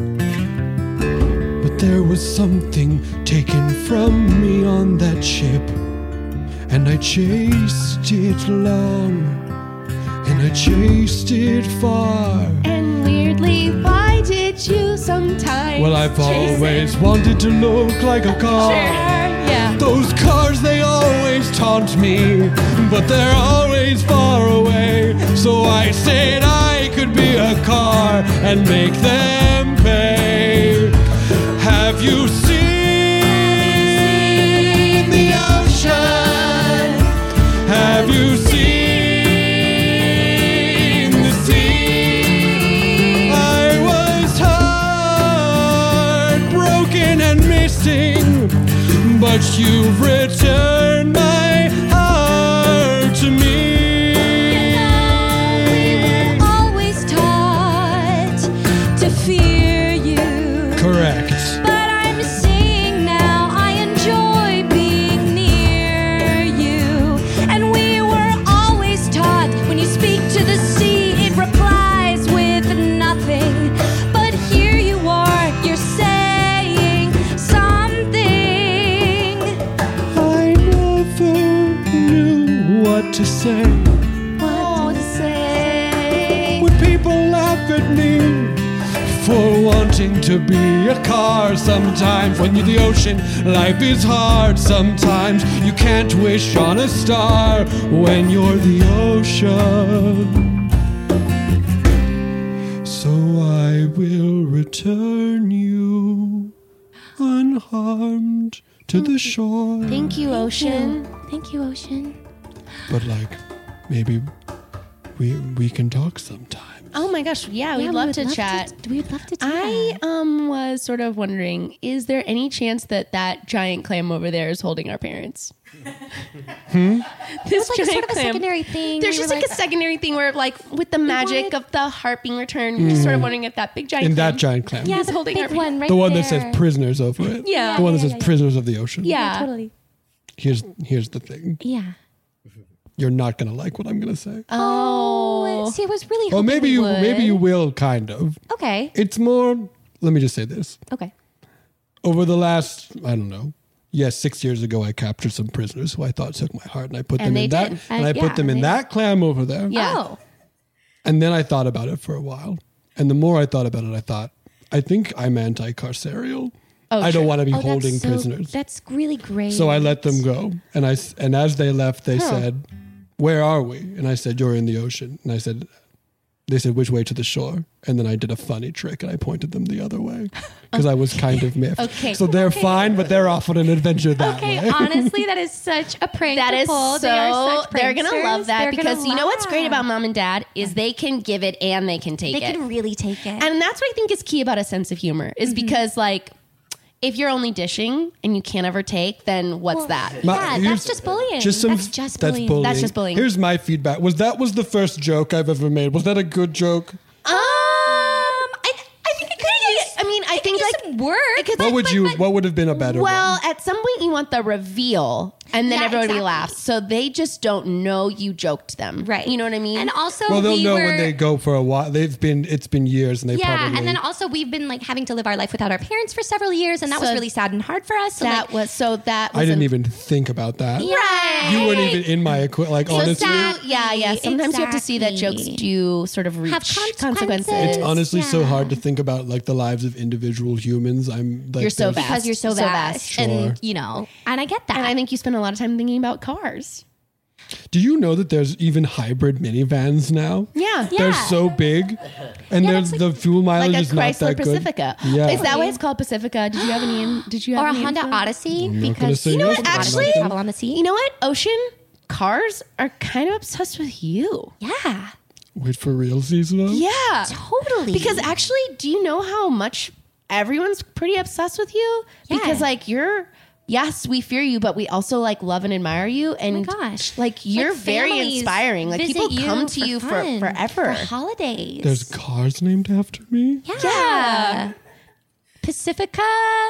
[SPEAKER 7] but there was something taken from me on that ship, and I chased it long, and I chased it far.
[SPEAKER 13] And weirdly, why did you sometimes
[SPEAKER 7] Well, I've
[SPEAKER 13] chase
[SPEAKER 7] always
[SPEAKER 13] it?
[SPEAKER 7] wanted to look like a car.
[SPEAKER 13] Sure, yeah.
[SPEAKER 7] Those cars, they always taunt me, but they're always far away. So I said I could be a car and make them pay. Have you seen the ocean? Have you seen the sea? I was heartbroken and missing, but you've returned my heart to me. laugh at me for wanting to be a car. Sometimes when you're the ocean, life is hard. Sometimes you can't wish on a star when you're the ocean. So I will return you unharmed to the shore.
[SPEAKER 13] Thank you, Ocean.
[SPEAKER 10] Thank you, Ocean.
[SPEAKER 7] But like, maybe we we can talk sometime.
[SPEAKER 13] Oh my gosh, yeah,
[SPEAKER 10] Yeah,
[SPEAKER 13] we'd
[SPEAKER 10] we
[SPEAKER 13] love
[SPEAKER 10] would
[SPEAKER 13] to
[SPEAKER 10] love
[SPEAKER 13] chat.
[SPEAKER 10] to- we would love to do
[SPEAKER 13] I um was sort of wondering, is there any chance that that giant clam over there is holding our parents?
[SPEAKER 7] Hmm?
[SPEAKER 13] This
[SPEAKER 10] like a
[SPEAKER 13] giant
[SPEAKER 10] sort of a
[SPEAKER 13] clam.
[SPEAKER 10] secondary thing.
[SPEAKER 13] There's
[SPEAKER 10] We
[SPEAKER 13] just
[SPEAKER 10] were
[SPEAKER 13] like,
[SPEAKER 10] like,
[SPEAKER 13] a secondary thing where, like, with the magic
[SPEAKER 10] wanted-
[SPEAKER 13] of the heart being returned, we're just sort of wondering if that big giant
[SPEAKER 7] In
[SPEAKER 13] clam
[SPEAKER 7] that giant clam.
[SPEAKER 10] Yeah,
[SPEAKER 13] is
[SPEAKER 10] the
[SPEAKER 13] holding our
[SPEAKER 10] big one right
[SPEAKER 7] the one
[SPEAKER 10] there.
[SPEAKER 7] that says prisoners over it.
[SPEAKER 13] Yeah.
[SPEAKER 7] The one that
[SPEAKER 10] Yeah,
[SPEAKER 7] says
[SPEAKER 10] yeah, yeah.
[SPEAKER 7] prisoners of the ocean.
[SPEAKER 13] Yeah.
[SPEAKER 10] Totally.
[SPEAKER 7] Here's here's the thing.
[SPEAKER 10] Yeah.
[SPEAKER 7] You're not gonna like what I'm gonna say.
[SPEAKER 13] Oh.
[SPEAKER 10] See, I was really
[SPEAKER 7] Or
[SPEAKER 10] hoping
[SPEAKER 7] maybe
[SPEAKER 10] we
[SPEAKER 7] you
[SPEAKER 10] would.
[SPEAKER 7] maybe you will kind of.
[SPEAKER 10] Okay.
[SPEAKER 7] It's more let me just say this.
[SPEAKER 10] Okay.
[SPEAKER 7] Over the last, I don't know, yes, six years ago I captured some prisoners who I thought took my heart and I put
[SPEAKER 13] And
[SPEAKER 7] them
[SPEAKER 13] they
[SPEAKER 7] in that
[SPEAKER 13] did.
[SPEAKER 7] and
[SPEAKER 10] Uh,
[SPEAKER 7] I
[SPEAKER 10] yeah,
[SPEAKER 7] put them in
[SPEAKER 10] they
[SPEAKER 7] that clam over there.
[SPEAKER 13] Yeah.
[SPEAKER 10] Oh.
[SPEAKER 7] And then I thought about it for a while. And the more I thought about it, I thought, I think I'm anti-carceral.
[SPEAKER 13] Oh,
[SPEAKER 7] I
[SPEAKER 13] sure.
[SPEAKER 7] don't want to be
[SPEAKER 10] Oh, that's
[SPEAKER 7] holding
[SPEAKER 10] so-
[SPEAKER 7] prisoners.
[SPEAKER 10] That's really great.
[SPEAKER 7] So I let them go. And I s- and as they left, they said, "Where are we?" And I said, "You're in the ocean." And I said, they said, "Which way to the shore?" And then I did a funny trick and I pointed them the other way because I was kind of miffed.
[SPEAKER 10] Okay.
[SPEAKER 7] So they're fine, but they're off on an adventure that
[SPEAKER 10] Okay,
[SPEAKER 7] way.
[SPEAKER 10] honestly, that is such a prank.
[SPEAKER 13] That
[SPEAKER 10] to
[SPEAKER 13] is
[SPEAKER 10] pull.
[SPEAKER 13] so,
[SPEAKER 10] They are such
[SPEAKER 13] they're gonna
[SPEAKER 10] pranksters.
[SPEAKER 13] love that
[SPEAKER 10] They're gonna
[SPEAKER 13] because you know what's great about
[SPEAKER 10] laugh.
[SPEAKER 13] mom and dad is they can give it and they can take
[SPEAKER 10] They
[SPEAKER 13] it.
[SPEAKER 10] can really take it.
[SPEAKER 13] And that's what I think is key about a sense of humor is
[SPEAKER 10] Mm-hmm.
[SPEAKER 13] because, like, if you're only dishing and you can't ever take, then what's
[SPEAKER 10] Well,
[SPEAKER 13] that?
[SPEAKER 7] My-
[SPEAKER 10] yeah,
[SPEAKER 7] here's-
[SPEAKER 10] that's just bullying.
[SPEAKER 7] Just some,
[SPEAKER 10] that's just
[SPEAKER 7] that's
[SPEAKER 10] bullying.
[SPEAKER 7] bullying.
[SPEAKER 13] That's just bullying.
[SPEAKER 7] Here's my feedback. Was that was the first joke I've ever made? Was that a good joke?
[SPEAKER 13] Um, I, I think it could use. I mean, I think
[SPEAKER 10] use
[SPEAKER 13] like
[SPEAKER 10] some work.
[SPEAKER 13] it could-
[SPEAKER 7] What would
[SPEAKER 13] but-
[SPEAKER 7] you?
[SPEAKER 13] but-
[SPEAKER 7] What would have been a better
[SPEAKER 13] Well,
[SPEAKER 7] one?
[SPEAKER 13] at some point you want the reveal, and then
[SPEAKER 10] Yeah,
[SPEAKER 13] everybody
[SPEAKER 10] exactly.
[SPEAKER 13] laughs. So they just don't know you joked them,
[SPEAKER 10] Right.
[SPEAKER 13] You know what I mean?
[SPEAKER 10] And also,
[SPEAKER 7] Well, they'll
[SPEAKER 10] we
[SPEAKER 7] know
[SPEAKER 10] were,
[SPEAKER 7] when they go for a while. They've been. It's been years, and they
[SPEAKER 10] Yeah,
[SPEAKER 7] probably.
[SPEAKER 10] and then also we've been like having to live our life without our parents for several years, and that was
[SPEAKER 13] So
[SPEAKER 10] really sad and hard for us. So,
[SPEAKER 13] that
[SPEAKER 10] like,
[SPEAKER 13] was so that was
[SPEAKER 7] I didn't
[SPEAKER 13] an-
[SPEAKER 7] even think about that.
[SPEAKER 10] right.
[SPEAKER 7] You weren't even in my equi- like
[SPEAKER 13] So
[SPEAKER 7] honestly.
[SPEAKER 13] sad. Yeah, yeah. Sometimes you have to see that jokes
[SPEAKER 10] Exactly.
[SPEAKER 13] do sort of reach
[SPEAKER 10] Have consequences.
[SPEAKER 7] It's honestly so
[SPEAKER 10] Yeah.
[SPEAKER 7] hard to think about like the lives of individual humans. I'm like
[SPEAKER 13] You're so
[SPEAKER 7] there's-
[SPEAKER 13] vast.
[SPEAKER 10] because you're so,
[SPEAKER 13] So
[SPEAKER 10] vast,
[SPEAKER 13] vast.
[SPEAKER 7] Sure.
[SPEAKER 10] and you know, and I get that.
[SPEAKER 13] And I think you spend a lot of time thinking about cars.
[SPEAKER 7] Do you know that there's even hybrid minivans now?
[SPEAKER 13] Yeah.
[SPEAKER 7] They're so big, and
[SPEAKER 10] Yeah,
[SPEAKER 7] there's
[SPEAKER 10] that's
[SPEAKER 7] the fuel mileage
[SPEAKER 13] Like a
[SPEAKER 7] is not
[SPEAKER 13] Chrysler
[SPEAKER 7] that good.
[SPEAKER 13] Pacifica.
[SPEAKER 7] Yeah.
[SPEAKER 13] Is that why it's called Pacifica? Did you have any? In, did you have
[SPEAKER 10] or a
[SPEAKER 13] any
[SPEAKER 10] Honda
[SPEAKER 13] info?
[SPEAKER 10] Odyssey
[SPEAKER 7] not gonna
[SPEAKER 10] because
[SPEAKER 7] say
[SPEAKER 10] you know
[SPEAKER 7] yes,
[SPEAKER 10] what?
[SPEAKER 7] but I'm
[SPEAKER 10] Actually,
[SPEAKER 7] not gonna-
[SPEAKER 10] travel on the sea.
[SPEAKER 13] You know what? Ocean cars are kind of obsessed with you.
[SPEAKER 10] Yeah,
[SPEAKER 7] Wait for real, though.
[SPEAKER 13] Yeah.
[SPEAKER 10] totally.
[SPEAKER 13] Because actually, do you know how much everyone's pretty obsessed with you?
[SPEAKER 10] Yeah.
[SPEAKER 13] Because like you're yes, we fear you, but we also like love and admire you. And
[SPEAKER 10] oh my gosh,
[SPEAKER 13] like you're
[SPEAKER 10] Like,
[SPEAKER 13] very
[SPEAKER 10] families
[SPEAKER 13] inspiring. Like
[SPEAKER 10] visit
[SPEAKER 13] people come to
[SPEAKER 10] for
[SPEAKER 13] you for
[SPEAKER 10] fun,
[SPEAKER 13] forever.
[SPEAKER 10] for holidays.
[SPEAKER 7] There's cars named after me.
[SPEAKER 10] yeah.
[SPEAKER 13] Yeah.
[SPEAKER 10] Pacifica.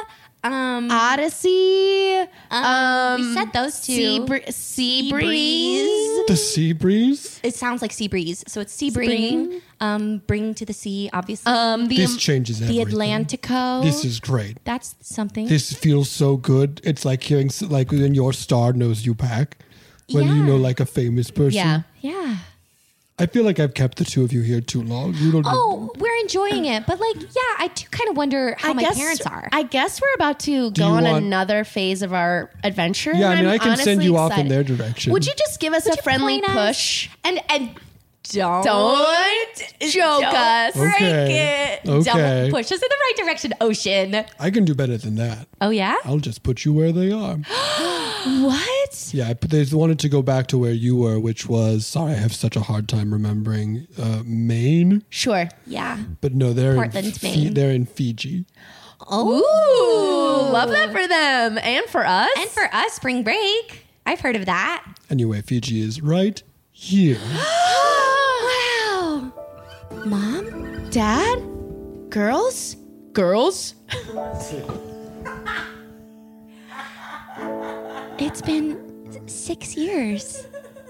[SPEAKER 10] Um,
[SPEAKER 13] Odyssey.
[SPEAKER 10] um, we said those two.
[SPEAKER 13] Sea, br- sea
[SPEAKER 10] Sea
[SPEAKER 13] breeze.
[SPEAKER 10] breeze.
[SPEAKER 7] The sea breeze.
[SPEAKER 10] It sounds like sea breeze, so it's sea bring. Um, bring to the sea, obviously.
[SPEAKER 13] Um, the
[SPEAKER 7] This changes
[SPEAKER 10] the
[SPEAKER 7] everything.
[SPEAKER 10] Atlantico.
[SPEAKER 7] This is great.
[SPEAKER 10] That's something.
[SPEAKER 7] This feels so good. It's like hearing s- like when your star knows you back. When you
[SPEAKER 10] Yeah.
[SPEAKER 7] know like a famous person.
[SPEAKER 13] yeah.
[SPEAKER 10] yeah.
[SPEAKER 7] I feel like I've kept the two of you here too long. You don't.
[SPEAKER 10] Oh, we're enjoying it, but like, yeah, I do kind of wonder how
[SPEAKER 13] I
[SPEAKER 10] my
[SPEAKER 13] guess,
[SPEAKER 10] parents are.
[SPEAKER 13] I guess we're about to
[SPEAKER 7] Do
[SPEAKER 13] go
[SPEAKER 7] you
[SPEAKER 13] on
[SPEAKER 7] want-
[SPEAKER 13] another phase of our adventure.
[SPEAKER 7] Yeah, I
[SPEAKER 13] and
[SPEAKER 7] mean,
[SPEAKER 13] I'm
[SPEAKER 7] I can send
[SPEAKER 13] honestly
[SPEAKER 7] you off in
[SPEAKER 13] excited.
[SPEAKER 7] their direction.
[SPEAKER 13] Would you just give us
[SPEAKER 10] Would
[SPEAKER 13] a
[SPEAKER 10] you
[SPEAKER 13] friendly
[SPEAKER 10] point us?
[SPEAKER 13] push?
[SPEAKER 10] and and don't
[SPEAKER 13] Don't joke us.
[SPEAKER 10] break
[SPEAKER 7] Okay.
[SPEAKER 10] it.
[SPEAKER 7] Okay.
[SPEAKER 10] Don't push us in the right direction, Ocean.
[SPEAKER 7] I can do better than that.
[SPEAKER 10] Oh yeah.
[SPEAKER 7] I'll just put you where they are.
[SPEAKER 13] What?
[SPEAKER 7] Yeah, I put- they wanted to go back to where you were, which was sorry, I have such a hard time remembering uh, Maine.
[SPEAKER 13] Sure.
[SPEAKER 10] Yeah.
[SPEAKER 7] But no, they're
[SPEAKER 10] Portland,
[SPEAKER 7] in Fi-
[SPEAKER 10] Maine.
[SPEAKER 7] they're in Fiji.
[SPEAKER 13] Oh, love that for them and for us.
[SPEAKER 10] And for us, spring break. I've heard of that.
[SPEAKER 7] Anyway, Fiji is right here.
[SPEAKER 10] Wow. Mom?
[SPEAKER 13] Dad, girls, girls.
[SPEAKER 10] It's been six years.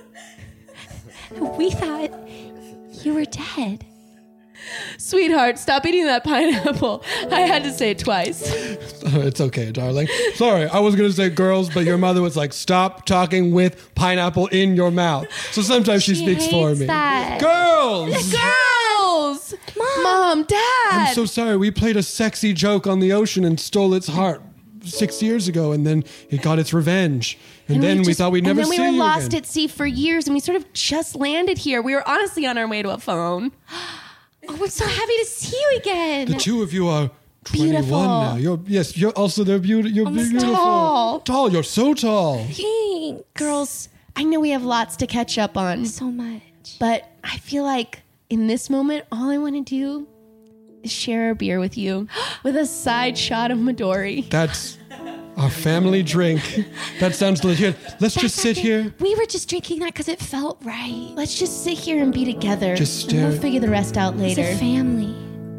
[SPEAKER 10] We thought you were dead.
[SPEAKER 13] Sweetheart, stop eating that pineapple. I had to say it twice.
[SPEAKER 7] It's okay, darling. Sorry, I was going to say girls, but your mother was like, stop talking with pineapple in your mouth. So sometimes she,
[SPEAKER 10] She
[SPEAKER 7] speaks for
[SPEAKER 10] hates
[SPEAKER 7] me.
[SPEAKER 10] that.
[SPEAKER 7] Girls!
[SPEAKER 13] Girls. Girls! Mom! Mom, Dad!
[SPEAKER 7] I'm so sorry. We played a sexy joke on the ocean and stole its heart six years ago, and then it got its revenge. And, and then we, just, we thought we'd never see you
[SPEAKER 13] again. And then we were lost
[SPEAKER 7] again.
[SPEAKER 13] at sea for years, and we sort of just landed here. We were honestly on our way to a phone.
[SPEAKER 10] Oh, I'm so happy to see you again.
[SPEAKER 7] The two of you are twenty-one
[SPEAKER 13] Beautiful.
[SPEAKER 7] now. You're yes. You're also they're beautiful. You're
[SPEAKER 13] Almost
[SPEAKER 7] beautiful.
[SPEAKER 13] tall.
[SPEAKER 7] Tall. You're so tall.
[SPEAKER 13] Thanks. Girls, I know we have lots to catch up on.
[SPEAKER 10] So much.
[SPEAKER 13] But I feel like in this moment, all I want to do is share a beer with you with a side shot of Midori.
[SPEAKER 7] That's our family drink. That sounds legit. Let's
[SPEAKER 10] That's
[SPEAKER 7] just sit here.
[SPEAKER 10] We were just drinking that because it felt right.
[SPEAKER 13] Let's just sit here and be together.
[SPEAKER 7] Just
[SPEAKER 13] and
[SPEAKER 7] stare.
[SPEAKER 13] we'll figure the rest out later.
[SPEAKER 10] It's a family.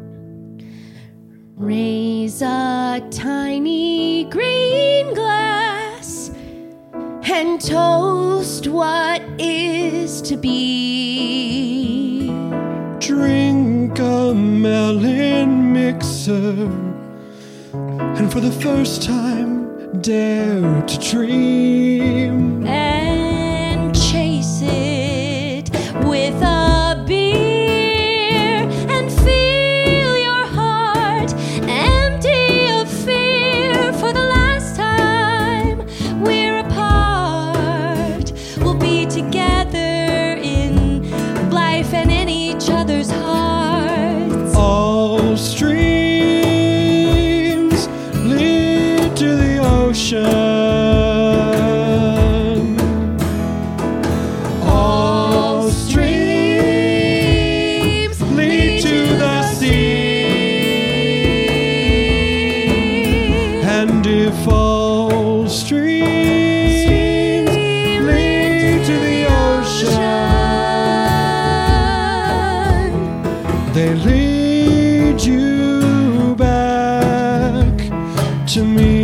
[SPEAKER 13] Raise a tiny green glass and toast what is to be.
[SPEAKER 7] Drink a melon mixer, and for the first time, dare to dream.
[SPEAKER 5] And chase it with a beer and feel your heart empty of fear. For the last time we're apart, we'll be together in life and in each other's hearts.
[SPEAKER 7] All streams lead to the ocean. All streams lead to the sea. And if all streams lead to the ocean, they lead you back to me.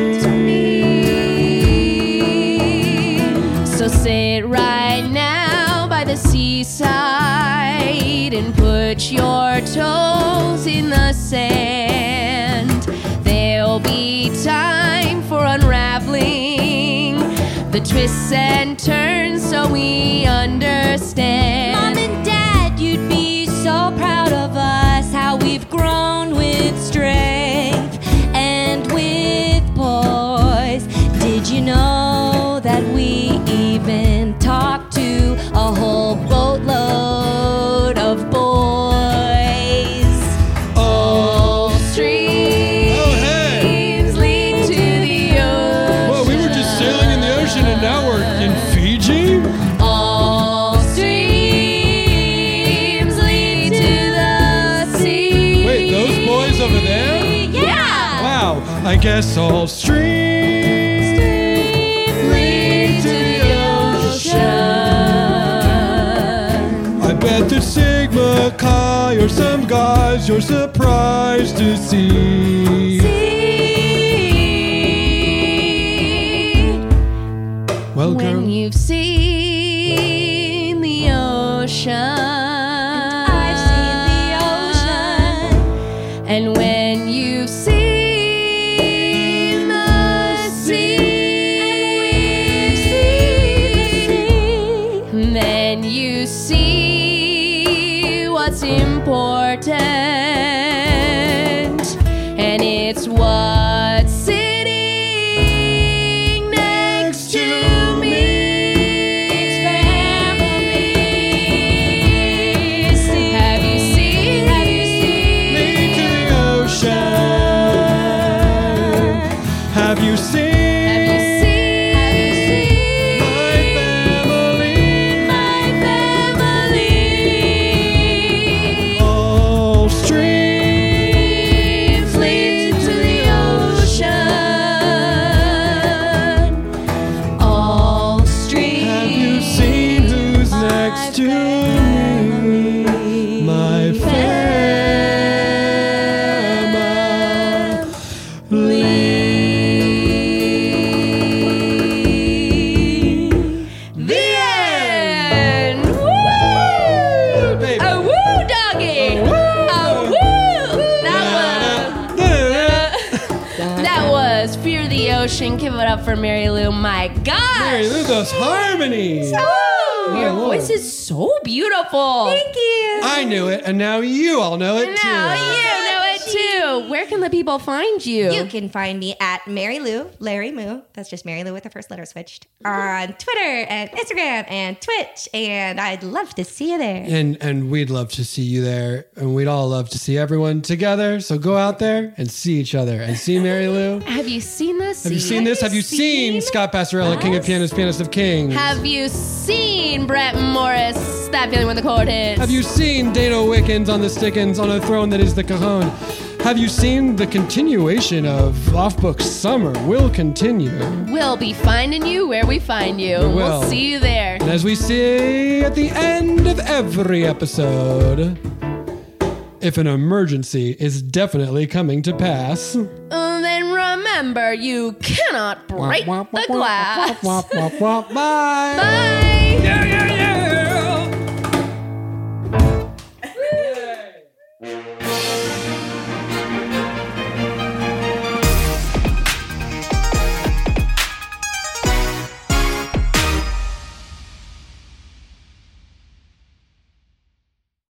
[SPEAKER 13] So sit right now by the seaside and put your toes in the sand. There'll be time for unraveling the twists and turns so we understand.
[SPEAKER 5] Mom and Dad, you'd be so proud of us, how we've grown with strength and with poise. Did you know that we even talk to a whole boatload of boys?
[SPEAKER 13] All streams
[SPEAKER 7] Oh, hey.
[SPEAKER 13] lead to the ocean.
[SPEAKER 7] Well, we were just sailing in the ocean and now we're in Fiji?
[SPEAKER 13] All streams lead to the sea.
[SPEAKER 7] Wait, those boys over there?
[SPEAKER 13] Yeah.
[SPEAKER 7] Wow, I guess all streams lead to the ocean. I bet that Sigma Chi or some guys you're surprised to see. Well, girl,
[SPEAKER 13] When you've seen the ocean,
[SPEAKER 5] I've seen the ocean.
[SPEAKER 13] and when you've seen the sea, then you see what's important, and it's what's sitting next to me. It's family. Have you seen? Have you seen?
[SPEAKER 7] lead to the ocean. Have you seen?
[SPEAKER 13] Have you seen? Have you seen?
[SPEAKER 7] My family.
[SPEAKER 13] My family.
[SPEAKER 7] All streams
[SPEAKER 13] Lead to the ocean. All streams.
[SPEAKER 7] Have you seen who's next to me? My family.
[SPEAKER 13] The end. Woo!
[SPEAKER 7] Baby.
[SPEAKER 13] A woo, doggy. A woo. That was. That was Fear the Ocean. Give it up for Mary Lou. My gosh.
[SPEAKER 7] Mary Lou, those harmonies.
[SPEAKER 13] Woo!
[SPEAKER 7] Oh,
[SPEAKER 13] Your
[SPEAKER 7] Lord.
[SPEAKER 13] voice is so beautiful.
[SPEAKER 8] Thank you.
[SPEAKER 7] I knew it, and now you all know it too.
[SPEAKER 13] Now you know it too. Where can the people find you?
[SPEAKER 8] You can find me at Mary Lou, Larry Moo. That's just Mary Lou with the first letter switched. On Twitter and Instagram and Twitch. And I'd love to see you there.
[SPEAKER 7] And and we'd love to see you there, and we'd all love to see everyone together. So go out there and see each other and see Mary Lou.
[SPEAKER 13] Have you seen this?
[SPEAKER 7] Have you seen this? Have you seen Scott Passarella, King of Pianists, Pianist of Kings?
[SPEAKER 13] Have you seen Brett Morris? That feeling when the chord hits.
[SPEAKER 7] Have you seen Dano Wickens on the Stickens on a throne that is the cajon? Have you seen the continuation of Off Book Summer will continue?
[SPEAKER 13] We'll be finding you where we find you.
[SPEAKER 7] We will.
[SPEAKER 13] We'll see you there.
[SPEAKER 7] And as we say at the end of every episode, if an emergency is definitely coming to pass,
[SPEAKER 13] Uh, then remember, you cannot break the glass.
[SPEAKER 7] Bye.
[SPEAKER 13] Bye.
[SPEAKER 7] Yeah, yeah.